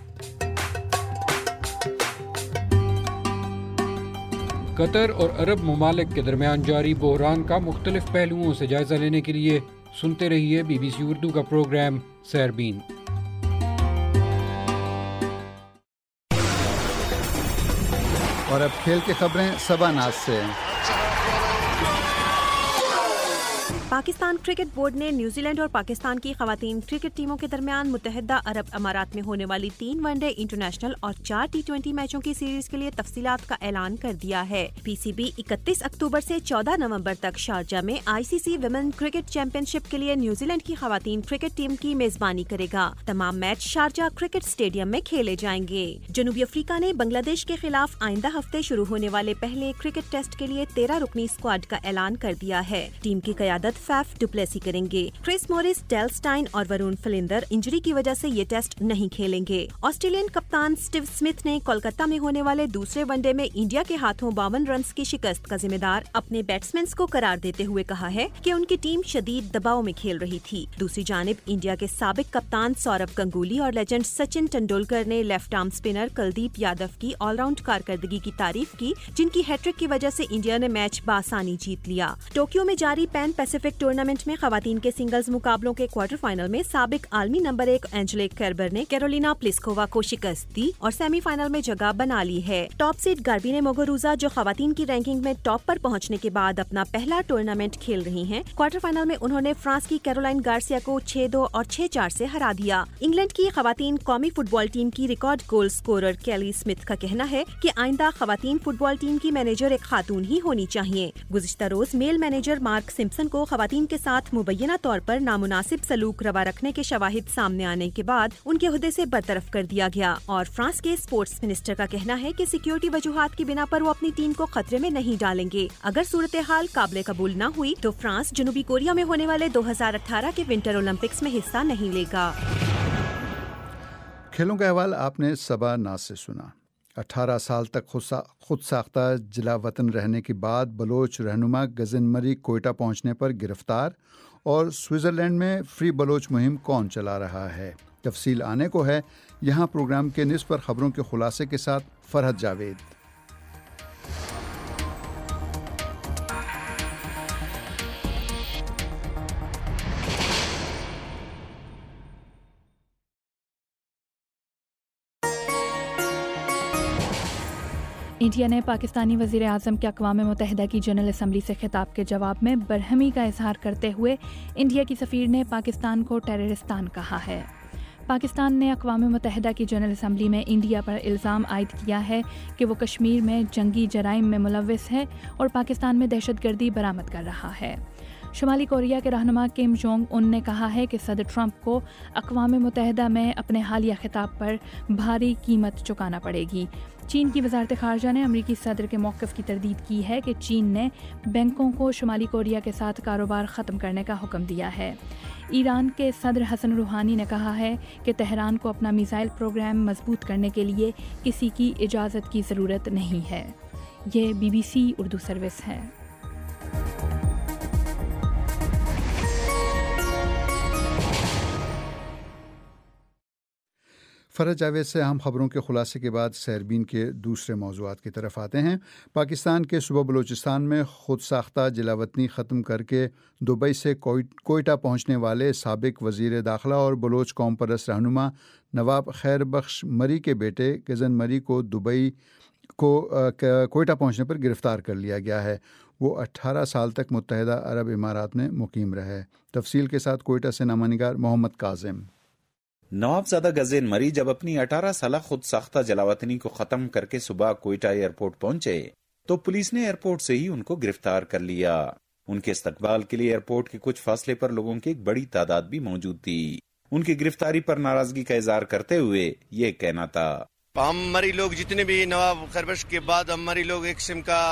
कतर और अरब ममालिक के दरमियान जारी बहरान का मुख्तलिफ पहलुओं से जायजा लेने के लिए सुनते रहिए बीबीसी उर्दू का प्रोग्राम सहरबीन। और अब खेल की खबरें सबा नाज से। पाकिस्तान क्रिकेट बोर्ड ने न्यूजीलैंड और पाकिस्तान की खवातीन क्रिकेट टीमों के दरमियान मुत्तहिदा अरब अमारात में होने वाली तीन वनडे इंटरनेशनल और चार टी ट्वेंटी मैचों की सीरीज के लिए तफसीलात का ऐलान कर दिया है। पीसीबी इकतीस अक्टूबर से चौदह नवंबर तक शारजा में आईसीसी वुमेन क्रिकेट चैंपियनशिप के लिए न्यूजीलैंड की खवातीन क्रिकेट टीम की मेजबानी करेगा। तमाम मैच शारजा क्रिकेट स्टेडियम में खेले जाएंगे। जनूबी अफ्रीका ने बांग्लादेश के खिलाफ आइंदा हफ्ते शुरू होने वाले पहले क्रिकेट टेस्ट के लिए तेरह रुकनी स्क्वाड का ऐलान कर दिया है। टीम की क़यादत फैफ डुप्लेसी करेंगे। क्रिस मॉरिस, डेल स्टाइन और वरुण फलिंदर इंजरी की वजह से ये टेस्ट नहीं खेलेंगे। ऑस्ट्रेलियन कप्तान स्टीव स्मिथ ने कोलकाता में होने वाले दूसरे वनडे में इंडिया के हाथों बावन रन की शिकस्त का जिम्मेदार अपने बैट्समैन को करार देते हुए कहा है कि उनकी टीम शदीद दबाव में खेल रही थी। दूसरी जानिब इंडिया के साबिक कप्तान सौरभ गंगुली और लेजेंड सचिन तेंदुलकर ने left arm spinner Kuldeep Yadav की ऑलराउंड कारकर्दगी की तारीफ की, जिनकी हैट्रिक की वजह से इंडिया ने मैच बासानी जीत लिया। टोक्यो में जारी पैन पैसिफिक टूर्नामेंट में खवातीन के सिंगल्स मुकाबलों के क्वार्टर फाइनल में साबिक आलमी नंबर एक एंजेलिक केर्बर ने कैरोलिना प्लिस्कोवा को शिकस्त दी और सेमीफाइनल में जगह बना ली है। टॉप सीड गार्बिने मुगुरुजा, जो खवातीन की रैंकिंग में टॉप पर पहुंचने के बाद अपना पहला टूर्नामेंट खेल रही हैं, क्वार्टर फाइनल में उन्होंने फ्रांस की कैरोलाइन गार्सिया को छह दो और छह चार से हरा दिया। इंग्लैंड की खवातीन कौमी फुटबॉल टीम की record goal scorer Kelly Smith का कहना है कि आइंदा खवातीन फुटबॉल टीम की मैनेजर एक खातून ही होनी चाहिए। गुज़िश्ता रोज मेल मैनेजर मार्क सिम्पसन को खवातीन के साथ मुबैना तौर पर नामुनासिब सलूक रवा रखने के शवाहिद सामने आने के बाद उनके ओहदे से बरतरफ कर दिया गया। और फ्रांस के स्पोर्ट्स मिनिस्टर का कहना है कि सिक्योरिटी वजूहात की बिना पर वो अपनी टीम को खतरे में नहीं डालेंगे। अगर सूरत हाल काबिल कबूल न हुई तो फ्रांस जनूबी कोरिया में होने वाले दो हजार अठारह के विंटर ओलंपिक्स में हिस्सा नहीं लेगा। खेलों का अहवाल आपने सबा नाज से सुना। अठारह साल तक खुद सा, खुद साख्ता जिला वतन रहने के बाद बलोच रहनुमा गजन मरी कोयटा पहुंचने पर गिरफ्तार, और स्विट्ज़रलैंड में फ्री बलोच मुहिम कौन चला रहा है, तफसील आने को है। यहाँ प्रोग्राम के निस्फ पर खबरों के खुलासे के साथ फरहत जावेद। इंडिया ने पाकिस्तानी वज़ीर आज़म के अक़वाम मुत्तहिदा की जनरल असम्बली से खिताब के जवाब में बरहमी का इजहार करते हुए इंडिया की सफ़ीर ने पाकिस्तान को टेररिस्तान कहा है। पाकिस्तान ने अक़वाम मुत्तहिदा की जनरल असम्बली में इंडिया पर इल्ज़ाम आयद किया है कि वो कश्मीर में जंगी जराइम में मुलव्विस है और पाकिस्तान में दहशतगर्दी बरामद कर रहा है। شمالی کوریا کے رہنما کم جونگ ان نے کہا ہے کہ صدر ٹرمپ کو اقوام متحدہ میں اپنے حالیہ خطاب پر بھاری قیمت چکانا پڑے گی۔ چین کی وزارت خارجہ نے امریکی صدر کے موقف کی تردید کی ہے کہ چین نے بینکوں کو شمالی کوریا کے ساتھ کاروبار ختم کرنے کا حکم دیا ہے۔ ایران کے صدر حسن روحانی نے کہا ہے کہ تہران کو اپنا میزائل پروگرام مضبوط کرنے کے لیے کسی کی اجازت کی ضرورت نہیں ہے۔ یہ B B C Urdu service ہے۔ فرج جاوید سے ہم خبروں کے خلاصے کے بعد سیربین کے دوسرے موضوعات کی طرف آتے ہیں۔ پاکستان کے صوبہ بلوچستان میں خود ساختہ جلاوطنی ختم کر کے دبئی سے کوئٹہ پہنچنے والے سابق وزیر داخلہ اور بلوچ قوم پرست رہنما نواب خیر بخش مری کے بیٹے گزن مری کو دبئی کو کوئٹہ پہنچنے پر گرفتار کر لیا گیا ہے۔ وہ اٹھارہ سال تک متحدہ عرب امارات میں مقیم رہے۔ تفصیل کے ساتھ کوئٹہ سے نامہ نگار محمد کاظم۔ نواب زادہ گزین مری جب اپنی اٹھارہ سالہ خود ساختہ جلاوطنی کو ختم کر کے صبح کوئٹہ ایئرپورٹ پہنچے تو پولیس نے ایئرپورٹ سے ہی ان کو گرفتار کر لیا۔ ان کے استقبال کے لیے ایئرپورٹ کے کچھ فاصلے پر لوگوں کی ایک بڑی تعداد بھی موجود تھی۔ ان کی گرفتاری پر ناراضگی کا اظہار کرتے ہوئے یہ کہنا تھا، ہم ہماری لوگ جتنے بھی نواب خیربخش کے بعد ہماری لوگ ایک قسم کا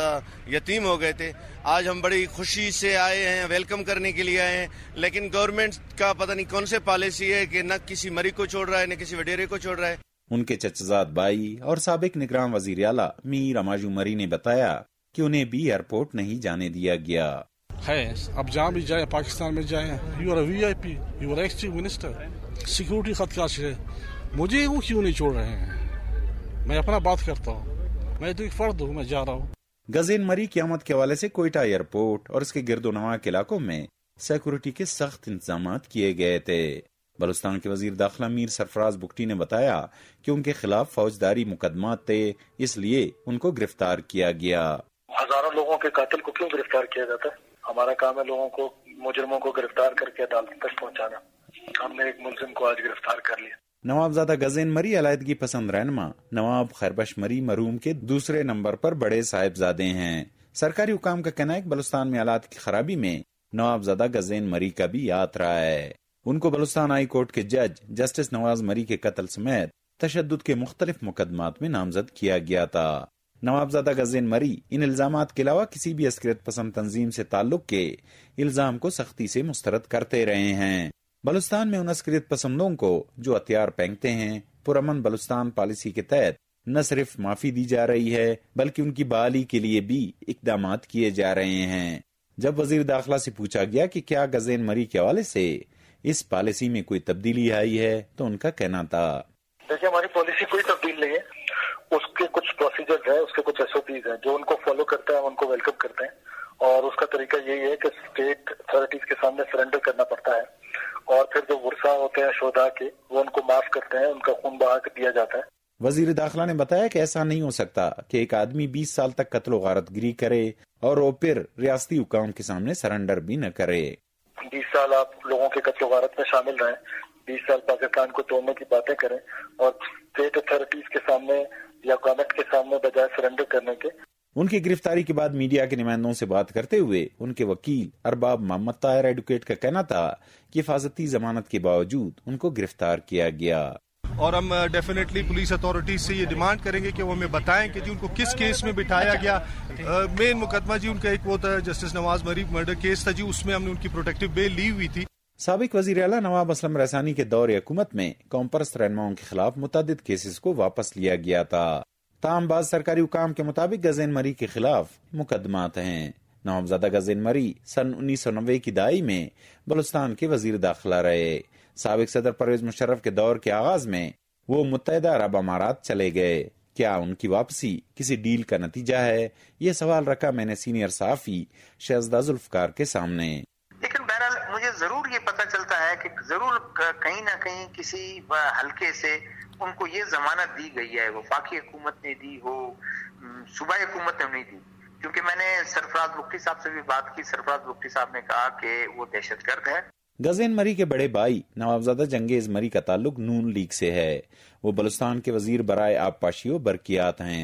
یتیم ہو گئے تھے۔ آج ہم بڑی خوشی سے آئے ہیں، ویلکم کرنے کے لیے آئے ہیں، لیکن گورنمنٹ کا پتہ نہیں کون سے پالیسی ہے کہ نہ کسی مری کو چھوڑ رہا ہے نہ کسی وڈیرے کو چھوڑ رہا ہے۔ ان کے چچزاد بھائی اور سابق نگران وزیر اعلیٰ میر اماجو مری نے بتایا کہ انہیں بھی ایئرپورٹ نہیں جانے دیا گیا ہے۔ اب جہاں بھی جائیں، پاکستان میں جائیں، U R A V I P, U R X chief minister, security خدشات ہے، مجھے وہ کیوں نہیں چھوڑ رہے ہیں؟ میں اپنا بات کرتا ہوں، میں تو ایک فرد ہوں، میں جا رہا ہوں۔ گزین مری قیامت کے حوالے سے کوئٹہ ایئرپورٹ اور اس کے گرد و نواح کے علاقوں میں سیکورٹی کے سخت انتظامات کیے گئے تھے۔ بلوچستان کے وزیر داخلہ میر سرفراز بگٹی نے بتایا کہ ان کے خلاف فوجداری مقدمات تھے، اس لیے ان کو گرفتار کیا گیا۔ ہزاروں لوگوں کے قاتل کو کیوں گرفتار کیا جاتا ہے؟ ہمارا کام ہے لوگوں کو، مجرموں کو گرفتار کر کے عدالت تک پہنچانا۔ ہم نے ایک ملزم کو آج گرفتار کر لیا۔ نواب زادہ گزین مری علیحدگی پسند رہنما نواب خیربخش مری مرحوم کے دوسرے نمبر پر بڑے صاحبزادے ہیں۔ سرکاری حکام کا کہنا ہے کہ بلوچستان میں حالات کی خرابی میں نواب زادہ گزین مری کا بھی ہاتھ رہا ہے۔ ان کو بلوچستان ہائی کورٹ کے جج جسٹس نواز مری کے قتل سمیت تشدد کے مختلف مقدمات میں نامزد کیا گیا تھا۔ نواب زادہ گزین مری ان الزامات کے علاوہ کسی بھی عسکریت پسند تنظیم سے تعلق کے الزام کو سختی سے مسترد کرتے رہے ہیں۔ بلوچستان میں ان عسکریت پسندوں کو جو ہتھیار پھینکتے ہیں پرامن بلوچستان پالیسی کے تحت نہ صرف معافی دی جا رہی ہے بلکہ ان کی بحالی کے لیے بھی اقدامات کیے جا رہے ہیں۔ جب وزیر داخلہ سے پوچھا گیا کہ کیا گزین مری کے حوالے سے اس پالیسی میں کوئی تبدیلی آئی ہے تو ان کا کہنا تھا، دیکھیں ہماری پالیسی کوئی تبدیل نہیں ہے، اس کے کچھ پروسیجرز ہیں، اس کے کچھ ایس او پیز ہیں جو ان کو فالو کرتے ہیں، ہم ان کو ویلکم کرتے ہیں، اور اس کا طریقہ یہی ہے کہ اسٹیٹ اتھارٹیز کے سامنے سرنڈر کرنا پڑتا ہے، اور پھر جو ورثہ ہوتے ہیں شہداء کے وہ ان کو معاف کرتے ہیں، ان کا خون بہا کے دیا جاتا ہے۔ وزیر داخلہ نے بتایا کہ ایسا نہیں ہو سکتا کہ ایک آدمی بیس سال تک قتل و غارت گری کرے اور وہ پھر ریاستی حکام کے سامنے سرنڈر بھی نہ کرے۔ بیس سال آپ لوگوں کے قتل و غارت میں شامل رہیں، بیس سال پاکستان کو توڑنے کی باتیں کریں، اور اسٹیٹ اتھارٹیز کے سامنے یا گورنمنٹ کے سامنے بجائے سرنڈر کرنے کے۔ ان کی گرفتاری کے بعد میڈیا کے نمائندوں سے بات کرتے ہوئے ان کے وکیل ارباب محمد طاہر ایڈوکیٹ کا کہنا تھا کہ حفاظتی ضمانت کے باوجود ان کو گرفتار کیا گیا، اور ہم ڈیفینیٹلی پولیس اتھارٹیز سے یہ ڈیمانڈ کریں گے کہ وہ ہمیں بتائیں کہ جی ان کو کس کیس میں بٹھایا گیا۔ مین مقدمہ جی ان کا ایک وہ تھا justice Nawaz Marri murder case تھا جی، اس میں ہم نے ان کی پروٹیکٹیو بیل لی ہوئی تھی۔ سابق وزیر اعلیٰ نواب اسلم رحسانی کے دور حکومت میں قوم پرست رہنماؤں کے خلاف متعدد کیسز کو واپس لیا گیا تھا، تاہم بعض سرکاری حکام کے مطابق گزین مری کے خلاف مقدمات ہیں۔ نواب زادہ گزین مری سن انیس سو نوے کی دہائی میں بلوچستان کے وزیر داخلہ رہے۔ سابق صدر پرویز مشرف کے دور کے آغاز میں وہ متحدہ عرب امارات چلے گئے۔ کیا ان کی واپسی کسی ڈیل کا نتیجہ ہے؟ یہ سوال رکھا میں نے سینئر صحافی شہزادہ ذوالفقار کے سامنے۔ لیکن بہرحال مجھے ضرور یہ پتہ چلتا ہے کہ ضرور کہیں نہ کہیں کسی حلقے سے ان کو یہ ضمانت دی گئی ہے، وہ وفاقی حکومت نے دی ہو، صوبائی حکومت نے نہیں دی، کیونکہ میں نے سرفراز بگٹی صاحب سے بھی بات کی، سرفراز بگٹی صاحب نے کہا کہ وہ دہشت گرد ہے۔ گزین مری کے بڑے بھائی نوابزادہ جنگیز مری کا تعلق نون لیگ سے ہے، وہ بلوچستان کے وزیر برائے آبپاشی و برقیات ہیں۔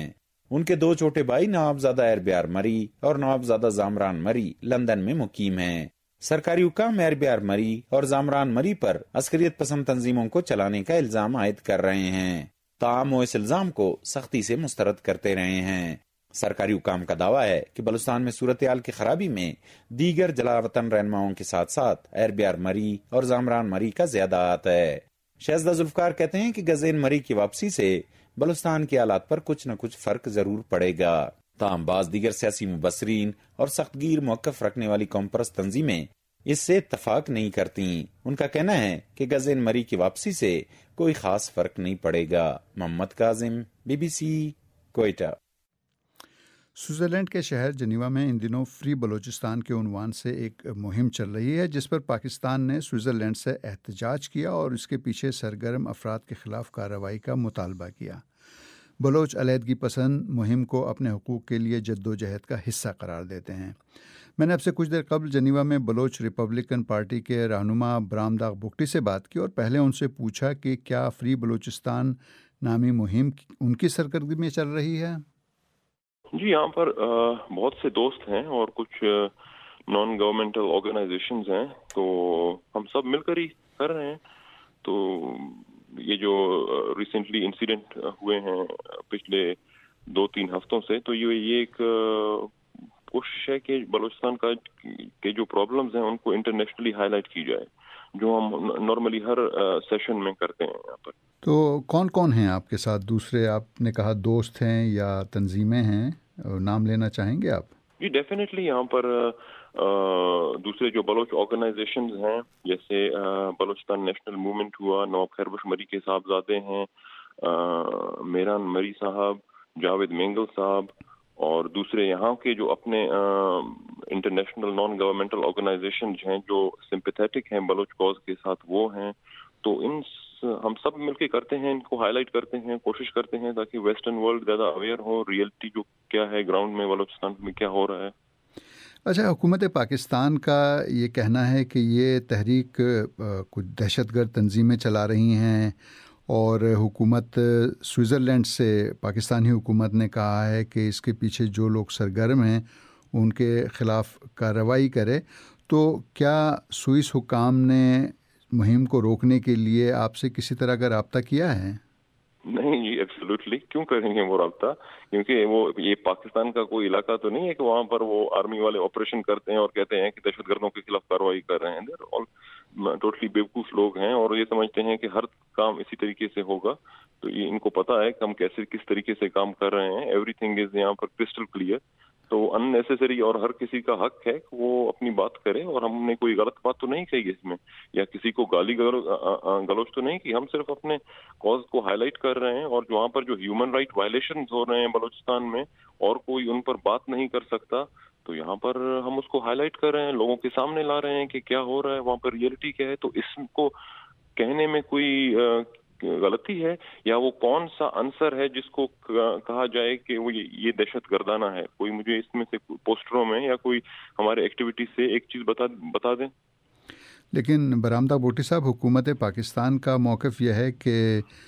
ان کے دو چھوٹے بھائی نوابزادہ اربیار مری اور نوابزادہ زامران مری لندن میں مقیم ہیں۔ سرکاری حکام اربیار مری اور زامران مری پر عسکریت پسند تنظیموں کو چلانے کا الزام عائد کر رہے ہیں، تاہم وہ اس الزام کو سختی سے مسترد کرتے رہے ہیں۔ سرکاری حکام کا دعویٰ ہے کہ بلوچستان میں صورتحال کی خرابی میں دیگر جلا وطن رہنماؤں کے ساتھ ساتھ اربیار مری اور زامران مری کا زیادہ ہاتھ ہے۔ شہزادہ ذوالفقار کہتے ہیں کہ گزین مری کی واپسی سے بلوچستان کے حالات پر کچھ نہ کچھ فرق ضرور پڑے گا، تاہم بعض دیگر سیاسی مبصرین اور سخت گیر موقف رکھنے والی قوم پرست تنظیمیں اس سے اتفاق نہیں کرتی۔ ان کا کہنا ہے کہ گزین مری کی واپسی سے کوئی خاص فرق نہیں پڑے گا۔ Muhammad Kazim, B B C, Quetta. Switzerland کے شہر جنیوا میں ان دنوں فری بلوچستان کے عنوان سے ایک مہم چل رہی ہے، جس پر پاکستان نے سوئٹزرلینڈ سے احتجاج کیا اور اس کے پیچھے سرگرم افراد کے خلاف کارروائی کا مطالبہ کیا۔ بلوچ علیحدگی پسند مہم کو اپنے حقوق کے لیے جدوجہد کا حصہ قرار دیتے ہیں۔ میں نے اب سے کچھ دیر قبل جنیوا میں بلوچ ریپبلکن پارٹی کے رہنما برام داغ بگٹی سے بات کی اور پہلے ان سے پوچھا کہ کیا فری بلوچستان نامی مہم ان کی سرکردگی میں چل رہی ہے؟ جی، یہاں پر بہت سے دوست ہیں اور کچھ نان گورنمنٹل آرگنائزیشنز ہیں، تو ہم سب مل کر ہی کر رہے ہیں۔ تو یہ جو ریسنٹلی انسیڈنٹ ہوئے ہیں پچھلے دو تین ہفتوں سے، تو یہ یہ ایک کوشش ہے کہ بلوچستان کا کے جو پرابلمز ہیں ان کو انٹرنیشنلی ہائی لائٹ کی جائے، جو ہم نارملی ہر سیشن میں کرتے ہیں یہاں پر۔ تو کون کون ہیں آپ کے ساتھ؟ دوسرے آپ نے کہا دوست ہیں یا تنظیمیں ہیں، نام لینا چاہیں گے آپ؟ جی ڈیفینیٹلی، یہاں پر دوسرے جو بلوچ آرگنائزیشنز ہیں، جیسے بلوچستان نیشنل موومنٹ ہوا، نواب خیربخش مری کے صاحبزادے ہیں، میران مری صاحب، جاوید مینگل صاحب، اور دوسرے یہاں کے جو اپنے انٹرنیشنل نان گورنمنٹل آرگنائزیشنز ہیں جو سمپیتھیٹک ہیں بلوچ کاز کے ساتھ، وہ ہیں۔ تو ان ہم سب مل کے کرتے ہیں، ان کو ہائی لائٹ کرتے ہیں، کوشش کرتے ہیں تاکہ ویسٹرن ورلڈ زیادہ اویئر ہو ریئلٹی جو کیا ہے گراؤنڈ میں بلوچستان میں کیا ہو رہا ہے۔ اچھا، حکومت پاکستان کا یہ کہنا ہے کہ یہ تحریک کچھ دہشت گرد تنظیمیں چلا رہی ہیں، اور حکومت سوئٹزرلینڈ سے پاکستانی حکومت نے کہا ہے کہ اس کے پیچھے جو لوگ سرگرم ہیں ان کے خلاف کارروائی کرے۔ تو کیا سوئس حکام نے مہم کو روکنے کے لیے آپ سے کسی طرح کا رابطہ کیا ہے؟ نہیں جی، ایبسولوٹلی، کیوں کریں گے وہ رابطہ؟ کیونکہ وہ یہ پاکستان کا کوئی علاقہ تو نہیں ہے کہ وہاں پر وہ آرمی والے آپریشن کرتے ہیں اور کہتے ہیں کہ دہشت گردوں کے خلاف کارروائی کر رہے ہیں۔ دیر آل ٹوٹلی بیوقوف لوگ ہیں اور یہ سمجھتے ہیں کہ ہر کام اسی طریقے سے ہوگا۔ تو یہ ان کو پتا ہے کہ ہم کیسے کس طریقے سے کام کر رہے ہیں، ایوری تھنگ از یہاں پر کرسٹل کلیئر۔ تو ان نیسیسری، اور ہر کسی کا حق ہے کہ وہ اپنی بات کرے، اور ہم نے کوئی غلط بات تو نہیں کہی اس میں، یا کسی کو گالی گلوچ تو نہیں کی۔ ہم صرف اپنے کاز کو ہائی لائٹ کر رہے ہیں، اور جو وہاں پر جو ہیومن رائٹ وائلیشنز ہو رہے ہیں بلوچستان میں اور کوئی ان پر بات نہیں کر سکتا، تو یہاں پر ہم اس کو ہائی لائٹ کر رہے ہیں، لوگوں کے سامنے لا رہے ہیں کہ کیا ہو رہا ہے وہاں پر، ریئلٹی کیا ہے۔ تو اس کو کہنے میں کوئی غلطی ہے، یا وہ کون سا عنصر ہے جس کو کہا جائے کہ وہ یہ دہشت گردانہ ہے؟ کوئی مجھے اس میں سے پوسٹروں میں یا کوئی ہمارے ایکٹیویٹی سے ایک چیز بتا بتا دیں۔ لیکن برام داغ بگٹی صاحب، حکومت پاکستان کا موقف یہ ہے کہ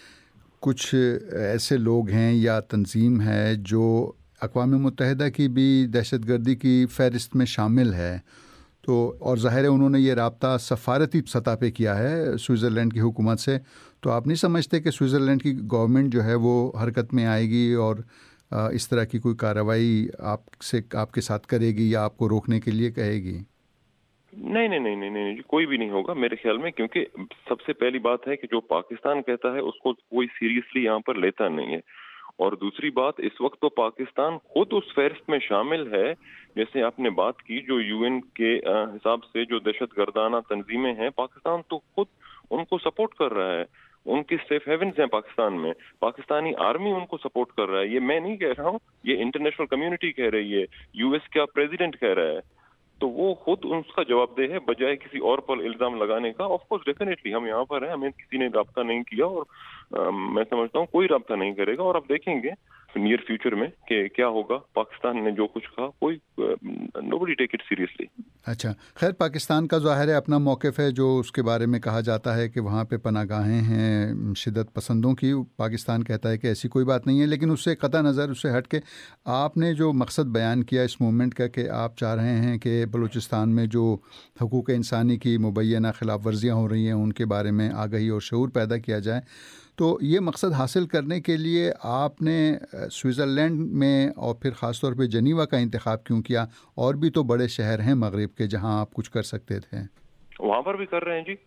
کچھ ایسے لوگ ہیں یا تنظیم ہے جو اقوام متحدہ کی بھی دہشت گردی کی فہرست میں شامل ہے، تو اور ظاہر ہے انہوں نے یہ رابطہ سفارتی سطح پہ کیا ہے سوئٹزرلینڈ کی حکومت سے، تو آپ نہیں سمجھتے کہ سوئٹزرلینڈ کی گورنمنٹ جو ہے وہ حرکت میں آئے گی اور اس طرح کی کوئی کارروائی آپ سے آپ کے ساتھ کرے گی یا آپ کو روکنے کے لیے کہے گی؟ نہیں نہیں نہیں نہیں نہیں کوئی بھی نہیں ہوگا میرے خیال میں، کیونکہ سب سے پہلی بات ہے کہ جو پاکستان کہتا ہے اس کو کوئی سیریسلی یہاں پر لیتا نہیں ہے، اور دوسری بات اس وقت تو پاکستان خود اس فہرست میں شامل ہے، جیسے آپ نے بات کی جو یو این کے حساب سے جو دہشت گردانہ تنظیمیں ہیں، پاکستان تو خود ان کو سپورٹ کر رہا ہے، ان کی سیف ہیونز ہیں پاکستان میں، پاکستانی آرمی ان کو سپورٹ کر رہا ہے۔ یہ میں نہیں کہہ رہا ہوں، یہ انٹرنیشنل کمیونٹی کہہ رہی ہے، یو ایس کا پریزیڈنٹ کہہ رہا ہے۔ تو وہ خود اس کا جواب دہ ہے بجائے کسی اور پر الزام لگانے کا. آف کورس ڈیفینیٹلی ہم یہاں پر ہیں, ہمیں کسی نے رابطہ نہیں کیا اور میں سمجھتا ہوں کوئی رابطہ نہیں کرے گا, اور اب دیکھیں گے نیئر فیوچر میں کہ کیا ہوگا. پاکستان نے جو کچھ کہا کوئی نوبڈی ٹیک اٹ سیریسلی. اچھا خیر, پاکستان کا ظاہر ہے اپنا موقف ہے جو اس کے بارے میں کہا جاتا ہے کہ وہاں پہ پناہ گاہیں ہیں شدت پسندوں کی. پاکستان کہتا ہے کہ ایسی کوئی بات نہیں ہے, لیکن اس سے قطع نظر اس سے ہٹ کے آپ نے جو مقصد بیان کیا اس موومنٹ کا کہ آپ چاہ رہے ہیں کہ بلوچستان میں جو حقوق انسانی کی مبینہ خلاف ورزیاں ہو رہی ہیں ان کے بارے میں آگہی اور شعور پیدا کیا جائے, تو یہ مقصد حاصل کرنے کے لیے آپ نے سوئٹزرلینڈ میں اور پھر خاص طور پہ جنیوا کا انتخاب کیوں کیا؟ اور بھی تو بڑے شہر ہیں مغرب کے جہاں آپ کچھ کر سکتے تھے. وہاں پر بھی کر رہے ہیں جی,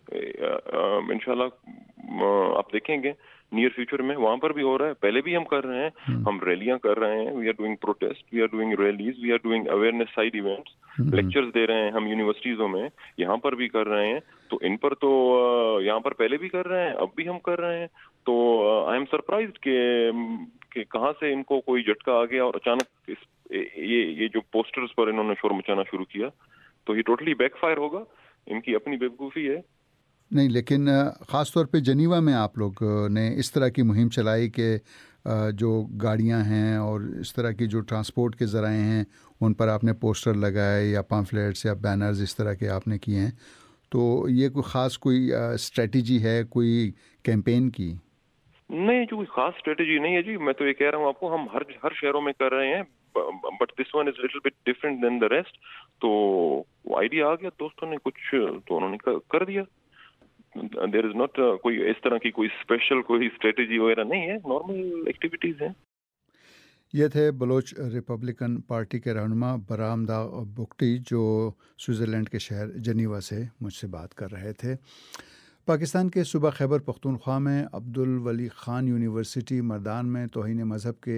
انشاءاللہ آپ دیکھیں گے نیئر فیوچر میں وہاں پر بھی ہو رہا ہے. پہلے بھی ہم کر رہے ہیں, ہم ریلیاں کر رہے ہیں, we are doing protest, we are doing rallies, we are doing awareness side events, lectures دے رہے ہیں ہم یونیورسٹیزوں میں, یہاں پر بھی کر رہے ہیں. تو ان پر تو یہاں پر پہلے بھی کر رہے ہیں, اب بھی ہم کر رہے ہیں. تو آئی ایم سرپرائزڈ کہ کہ کہاں سے ان کو کوئی جھٹکا آ گیا اور اچانک یہ یہ جو پوسٹرز پر انہوں نے شور مچانا شروع کیا, تو یہ ٹوٹلی بیک فائر ہوگا. ان کی اپنی بیوقوفی ہے. نہیں, لیکن خاص طور پہ جنیوا میں آپ لوگ نے اس طرح کی مہم چلائی کہ جو گاڑیاں ہیں اور اس طرح کی جو ٹرانسپورٹ کے ذرائع ہیں ان پر آپ نے پوسٹر لگائے یا پامفلیٹس یا بینرز اس طرح کے آپ نے کیے ہیں. تو یہ کوئی خاص کوئی اسٹریٹجی ہے, کوئی کیمپین کی؟ نہیں, جو کوئی خاص اسٹریٹجی نہیں ہے جی. میں تو یہ کہہ رہا ہوں آپ کو, ہم ہر ہر شہروں میں کر رہے ہیں, but this one is little bit different than the rest. تو آئیڈیا آ گیا دوستوں نے کچھ, تو انہوں نے کر دیا. دیر از ناٹ کوئی اس طرح کی کوئی اسپیشل کوئی اسٹریٹجی وغیرہ نہیں ہے, نارمل ایکٹیویٹیز ہیں. یہ تھے بلوچ ریپبلکن پارٹی کے رہنما برام دا بگٹی جو سوئٹزرلینڈ کے شہر جنیوا سے مجھ سے بات کر رہے تھے. پاکستان کے صوبہ خیبر پختونخوا میں عبدالولی خان یونیورسٹی مردان میں توہین مذہب کے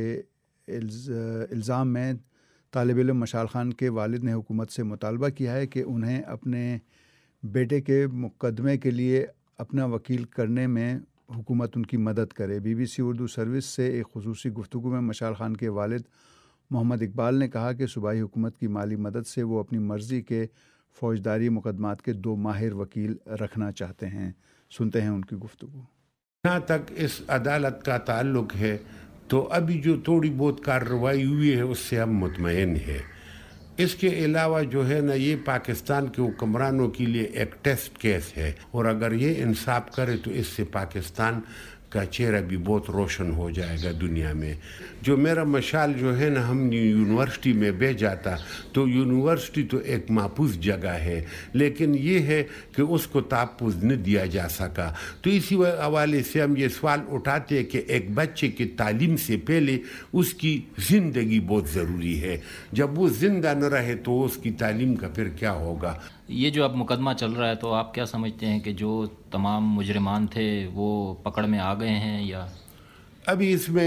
الزام میں طالب علم مشال خان کے والد نے حکومت سے مطالبہ کیا ہے کہ انہیں اپنے بیٹے کے مقدمے کے لیے اپنا وکیل کرنے میں حکومت ان کی مدد کرے. B B C Urdu service سے ایک خصوصی گفتگو میں مشال خان کے والد محمد اقبال نے کہا کہ صوبائی حکومت کی مالی مدد سے وہ اپنی مرضی کے فوجداری مقدمات کے دو ماہر وکیل رکھنا چاہتے ہیں. سنتے ہیں ان کی گفتگو. جہاں تک اس عدالت کا تعلق ہے تو ابھی جو تھوڑی بہت کارروائی ہوئی ہے اس سے ہم مطمئن ہیں. اس کے علاوہ جو ہے نا یہ پاکستان کے حکمرانوں کے لیے ایک ٹیسٹ کیس ہے, اور اگر یہ انصاف کرے تو اس سے پاکستان کا چہرہ بھی بہت روشن ہو جائے گا دنیا میں. جو میرا مشال جو ہے نا ہم نے یونیورسٹی میں بھیجا تھا, تو یونیورسٹی تو ایک محفوظ جگہ ہے, لیکن یہ ہے کہ اس کو تحفظ نہ دیا جا سکا. تو اسی حوالے سے ہم یہ سوال اٹھاتے ہیں کہ ایک بچے کی تعلیم سے پہلے اس کی زندگی بہت ضروری ہے. جب وہ زندہ نہ رہے تو اس کی تعلیم کا پھر کیا ہوگا. یہ جو اب مقدمہ چل رہا ہے تو آپ کیا سمجھتے ہیں کہ جو تمام مجرمان تھے وہ پکڑ میں آ گئے ہیں یا ابھی اس میں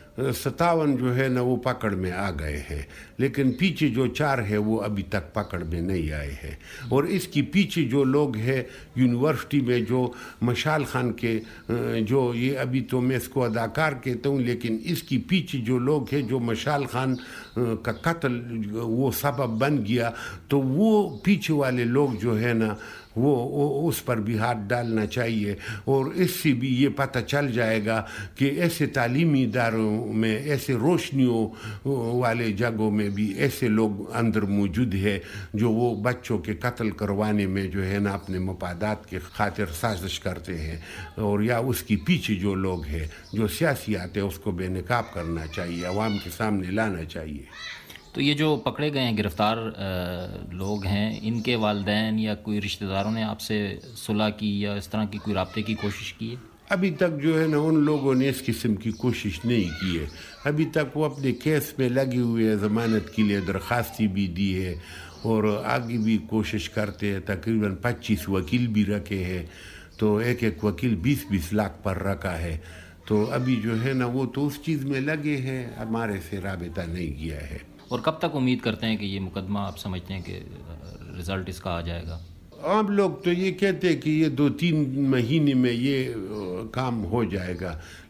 ستاون جو ہے نا وہ پکڑ میں آ گئے ہیں, لیکن پیچھے جو چار ہے وہ ابھی تک پکڑ میں نہیں آئے ہیں. اور اس کی پیچھے جو لوگ ہیں یونیورسٹی میں جو مشال خان کے جو یہ ابھی تو میں اس کو اداکار کہتا ہوں, لیکن اس کی پیچھے جو لوگ ہیں جو مشال خان کا قتل وہ سبب بن گیا, تو وہ پیچھے والے لوگ جو ہے نا وہ اس پر بھی ہاتھ ڈالنا چاہیے. اور اس سے بھی یہ پتہ چل جائے گا کہ ایسے تعلیمی اداروں میں, ایسے روشنیوں والے جگہوں میں بھی ایسے لوگ اندر موجود ہے جو وہ بچوں کے قتل کروانے میں جو ہے نا اپنے مفادات کے خاطر سازش کرتے ہیں. اور یا اس کی پیچھے جو لوگ ہیں جو سیاسیات ہیں اس کو بے نقاب کرنا چاہیے, عوام کے سامنے لانا چاہیے. تو یہ جو پکڑے گئے ہیں گرفتار لوگ ہیں, ان کے والدین یا کوئی رشتہ داروں نے آپ سے صلح کی یا اس طرح کی کوئی رابطے کی کوشش کی ہے؟ ابھی تک جو ہے نا ان لوگوں نے اس قسم کی کوشش نہیں کی ہے. ابھی تک وہ اپنے کیس میں لگے ہوئے ہیں, ضمانت کے لیے درخواستی بھی دی ہے اور آگے بھی کوشش کرتے ہیں. تقریباً پچیس وکیل بھی رکھے ہیں, تو ایک ایک وکیل بیس بیس لاکھ پر رکھا ہے. تو ابھی جو ہے نا وہ تو اس چیز میں لگے ہیں, ہمارے سے رابطہ نہیں کیا ہے. اور کب تک امید کرتے ہیں کہ یہ مقدمہ آپ سمجھتے ہیں کہ رزلٹ اس کا آ جائے گا؟ عام لوگ تو یہ کہتے ہیں کہ یہ دو تین مہینے میں یہ کام ہو جائے گا,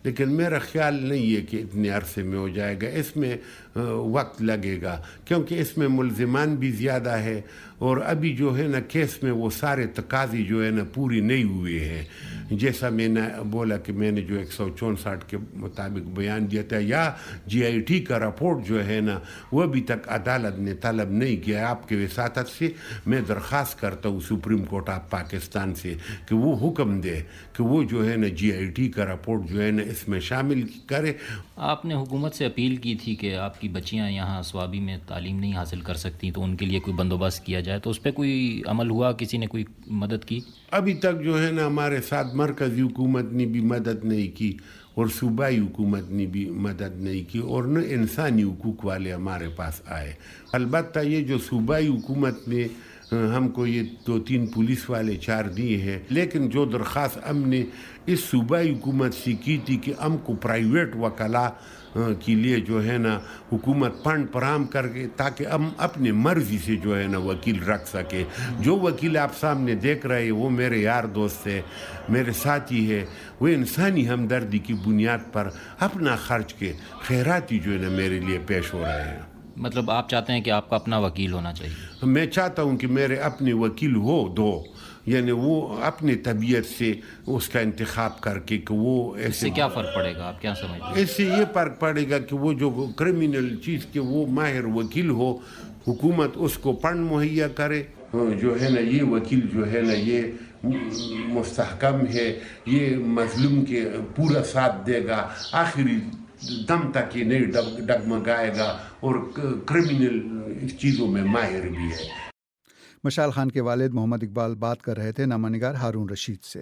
لیکن میرا خیال نہیں ہے کہ اتنے عرصے میں ہو جائے گا. اس میں وقت لگے گا کیونکہ اس میں ملزمان بھی زیادہ ہے اور ابھی جو ہے نا کیس میں وہ سارے تقاضے جو ہے نا پوری نہیں ہوئے ہیں. جیسا میں نے بولا کہ میں نے جو ایک سو چونسٹھ کے مطابق بیان دیا تھا, یا جی آئی ٹی کا رپورٹ جو ہے نا وہ ابھی تک عدالت نے طلب نہیں کیا. آپ کے وساطت سے میں درخواست کرتا ہوں سپریم کورٹ آف پاکستان سے کہ وہ حکم دے کہ وہ جو ہے نا جی آئی ٹی کا رپورٹ جو ہے نا اس میں شامل کرے. آپ نے حکومت سے اپیل کی تھی کہ آپ کی بچیاں یہاں سوابی میں تعلیم نہیں حاصل کر سکتی تو ان کے لیے کوئی بندوبست کیا جائے, تو اس پہ کوئی عمل ہوا؟ کسی نے کوئی مدد کی؟ ابھی تک جو ہے نا ہمارے ساتھ مرکزی حکومت نے بھی مدد نہیں کی اور صوبائی حکومت نے بھی مدد نہیں کی اور نہ انسانی حقوق والے ہمارے پاس آئے. البتہ یہ جو صوبائی حکومت نے ہم کو یہ دو تین پولیس والے چار دیے ہیں, لیکن جو درخواست ہم نے اس صوبائی حکومت سے کی تھی کہ ہم کو پرائیویٹ وکلا کے لیے جو ہے نا حکومت فنڈ فراہم کر کے تاکہ ہم اپنے مرضی سے جو ہے نا وکیل رکھ سکے. جو وکیل آپ سامنے دیکھ رہے ہیں وہ میرے یار دوست ہے, میرے ساتھی ہے, وہ انسانی ہمدردی کی بنیاد پر اپنا خرچ کے خیراتی جو ہے نا میرے لیے پیش ہو رہے ہیں. مطلب آپ چاہتے ہیں کہ آپ کا اپنا وکیل ہونا چاہیے؟ میں چاہتا ہوں کہ میرے اپنے وکیل ہو دو, یعنی وہ اپنے طبیعت سے اس کا انتخاب کر کے کہ وہ ایسے. اس سے کیا فرق پڑے گا, آپ کیا سمجھتے ہیں؟ اس سے یہ فرق پڑے گا کہ وہ جو کرمنل چیز کے وہ ماہر وکیل ہو, حکومت اس کو فنڈ مہیا کرے. جو ہے نا یہ وکیل جو ہے نا یہ مستحکم ہے, یہ مظلوم کے پورا ساتھ دے گا, آخری دم تک یہ نہیں ڈگمگائے گا اور کرمنل چیزوں میں ماہر بھی ہے. مشال خان کے والد محمد اقبال بات کر رہے تھے نامہ نگار ہارون رشید سے.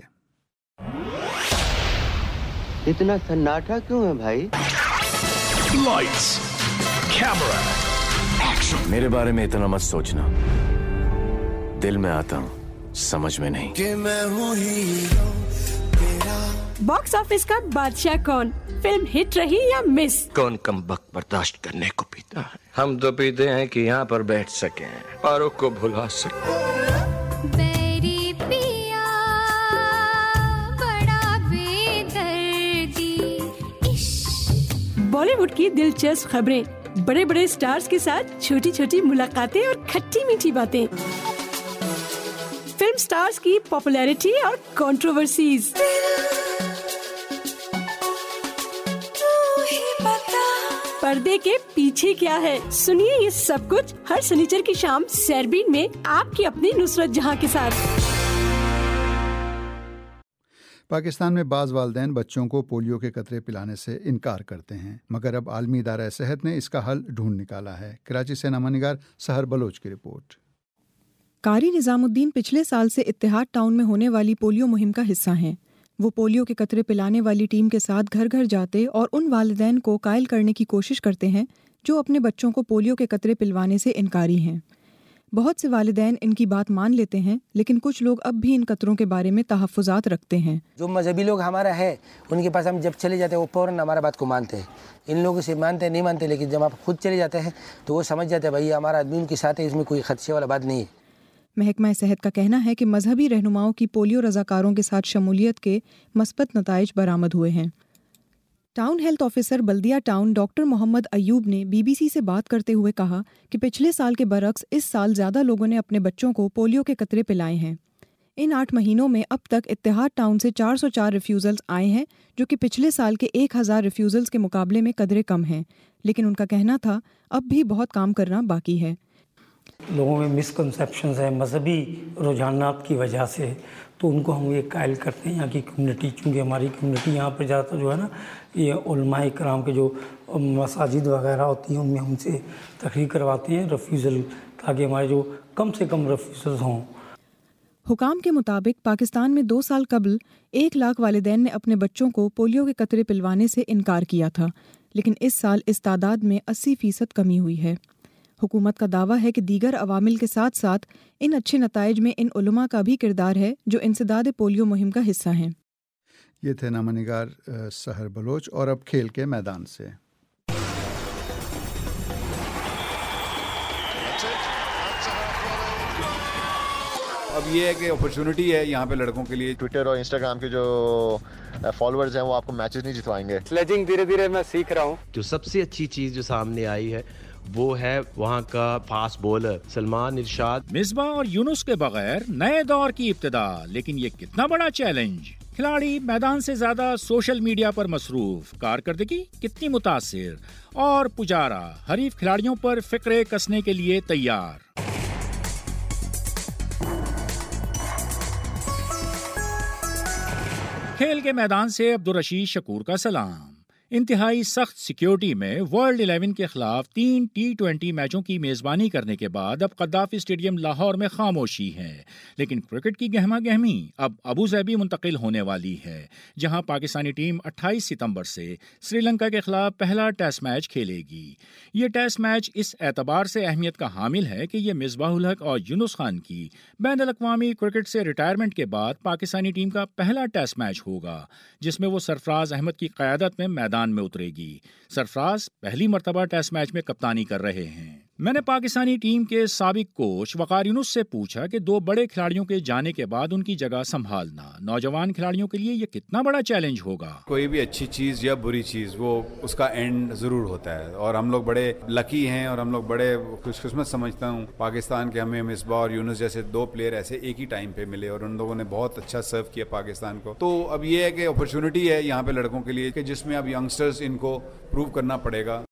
اتنا سناٹا کیوں ہے بھائی؟ Lights camera action. میرے بارے میں اتنا مت سوچنا, دل میں آتا ہوں سمجھ میں نہیں. کہ میں ہوں ہیرو تیرا. باکس آفس کا بادشاہ کون؟ فلم ہٹ رہی یا مس؟ کون کم وقت برداشت کرنے کو پیتا ہے؟ ہم تو پیتے ہیں کہ یہاں پر بیٹھ سکیں, فاروق کو بھلا سکیں. بیری پیا بڑا بے دردی. بالی ووڈ کی دلچسپ خبریں, بڑے بڑے سٹارز کے ساتھ چھوٹی چھوٹی ملاقاتیں اور کھٹی میٹھی باتیں, فلم سٹارز کی پاپولیرٹی اور کنٹروورسیز. پردے کے پیچھے کیا ہے, سنیے یہ سب کچھ ہر سنیچر کی شام سیربین میں آپ کی اپنی نصرت جہاں کے ساتھ. پاکستان میں بعض والدین بچوں کو پولیو کے قطرے پلانے سے انکار کرتے ہیں, مگر اب عالمی ادارہ صحت نے اس کا حل ڈھونڈ نکالا ہے. کراچی سے نامہ نگار سحر بلوچ کی رپورٹ. قاری نظام الدین پچھلے سال سے اتحاد ٹاؤن میں ہونے والی پولیو مہم کا حصہ ہیں. وہ پولیو کے قطرے پلانے والی ٹیم کے ساتھ گھر گھر جاتے اور ان والدین کو قائل کرنے کی کوشش کرتے ہیں جو اپنے بچوں کو پولیو کے قطرے پلوانے سے انکاری ہیں. بہت سے والدین ان کی بات مان لیتے ہیں, لیکن کچھ لوگ اب بھی ان قطروں کے بارے میں تحفظات رکھتے ہیں. جو مذہبی لوگ ہمارا ہے ان کے پاس ہم جب چلے جاتے ہیں وہ فوراً ہمارا بات کو مانتے ہیں. ان لوگوں سے مانتے ہیں نہیں مانتے, لیکن جب آپ خود چلے جاتے ہیں تو وہ سمجھ جاتے ہیں بھائی ہمارا آدمی ان کے ساتھ ہے, اس میں کوئی خدشے والا بات نہیں ہے. محکمہ صحت کا کہنا ہے کہ مذہبی رہنماؤں کی پولیو رضاکاروں کے ساتھ شمولیت کے مثبت نتائج برآمد ہوئے ہیں. ٹاؤن ہیلتھ آفیسر بلدیہ ٹاؤن ڈاکٹر محمد ایوب نے بی بی سی سے بات کرتے ہوئے کہا کہ پچھلے سال کے برعکس اس سال زیادہ لوگوں نے اپنے بچوں کو پولیو کے قطرے پلائے ہیں. ان آٹھ مہینوں میں اب تک اتحاد ٹاؤن سے چار سو چار ریفیوزلز آئے ہیں, جو کہ پچھلے سال کے ایک ہزار ریفیوزلز کے مقابلے میں قدرے کم ہیں, لیکن ان کا کہنا تھا اب بھی بہت کام کرنا باقی ہے. لوگوں میں مسکنسیپشنز ہیں مذہبی رجحانات کی وجہ سے, تو ان کو ہم یہ قائل کرتے ہیں یہاں کی کمیونٹی, چونکہ ہماری کمیونٹی یہاں پر زیادہ تر جو ہے نا یہ علماء کرام کے جو مساجد وغیرہ ہوتی ہیں ان میں ہم سے تقریر کرواتے ہیں ریفیوزل, تاکہ ہمارے جو کم سے کم ریفیوزلز ہوں. حکام کے مطابق پاکستان میں دو سال قبل ایک لاکھ والدین نے اپنے بچوں کو پولیو کے قطرے پلوانے سے انکار کیا تھا, لیکن اس سال اس تعداد میں اسی فیصد کمی ہوئی ہے. حکومت کا دعویٰ ہے کہ دیگر عوامل کے ساتھ ساتھ ان اچھے نتائج میں ان علماء کا بھی کردار ہے جو انسداد پولیو مہم کا حصہ ہیں. یہ تھے نامہ نگار سحر بلوچ. اور اب کھیل کے میدان سے. اب یہ ہے کہ اپرچونٹی ہے یہاں پہ لڑکوں کے لیے. ٹویٹر اور انسٹاگرام کے جو فالوورز ہیں وہ آپ کو میچز نہیں جتوائیں گے. سلیجنگ دھیرے دھیرے میں سیکھ رہا ہوں. جو سب سے اچھی چیز جو سامنے آئی ہے وہ ہے وہاں کا فاسٹ بولر سلمان ارشاد. مصباح اور یونس کے بغیر نئے دور کی ابتدا، لیکن یہ کتنا بڑا چیلنج. کھلاڑی میدان سے زیادہ سوشل میڈیا پر مصروف، کارکردگی کتنی متاثر، اور پجارا حریف کھلاڑیوں پر فقرے کسنے کے لیے تیار. کھیل کے میدان سے عبدالرشید شکور کا سلام. انتہائی سخت سیکیورٹی میں ورلڈ الیون کے خلاف تین ٹی ٹوینٹی میچوں کی میزبانی کرنے کے بعد اب قذافی اسٹیڈیم لاہور میں خاموشی ہے، لیکن کرکٹ کی گہما گہمی اب ابو ظہبی منتقل ہونے والی ہے، جہاں پاکستانی ٹیم اٹھائیس ستمبر سے سری لنکا کے خلاف پہلا ٹیسٹ میچ کھیلے گی. یہ ٹیسٹ میچ اس اعتبار سے اہمیت کا حامل ہے کہ یہ مصباح الحق اور یونس خان کی بین الاقوامی کرکٹ سے ریٹائرمنٹ کے بعد پاکستانی ٹیم کا پہلا ٹیسٹ میچ ہوگا، جس میں وہ سرفراز احمد کی قیادت میں میدان میں اترے گی. سرفراز پہلی مرتبہ ٹیسٹ میچ میں کپتانی کر رہے ہیں. میں نے پاکستانی ٹیم کے سابق کوچ وقار یونس سے پوچھا کہ دو بڑے کھلاڑیوں کے جانے کے بعد ان کی جگہ سنبھالنا نوجوان کھلاڑیوں کے لیے یہ کتنا بڑا چیلنج ہوگا. کوئی بھی اچھی چیز یا بری چیز وہ اس کا اینڈ ضرور ہوتا ہے، اور ہم لوگ بڑے لکی ہیں اور ہم لوگ بڑے خوش قسمت سمجھتا ہوں پاکستان کے ہمیں مصباح اور یونس جیسے دو پلیئر ایسے ایک ہی ٹائم پہ ملے اور ان لوگوں نے بہت اچھا سرو کیا پاکستان کو. تو اب یہ ہے کہ اپرچونٹی ہے یہاں پہ لڑکوں کے لیے کہ جس میں اب ینگسٹرز ان کو پروو کرنا پڑے گا.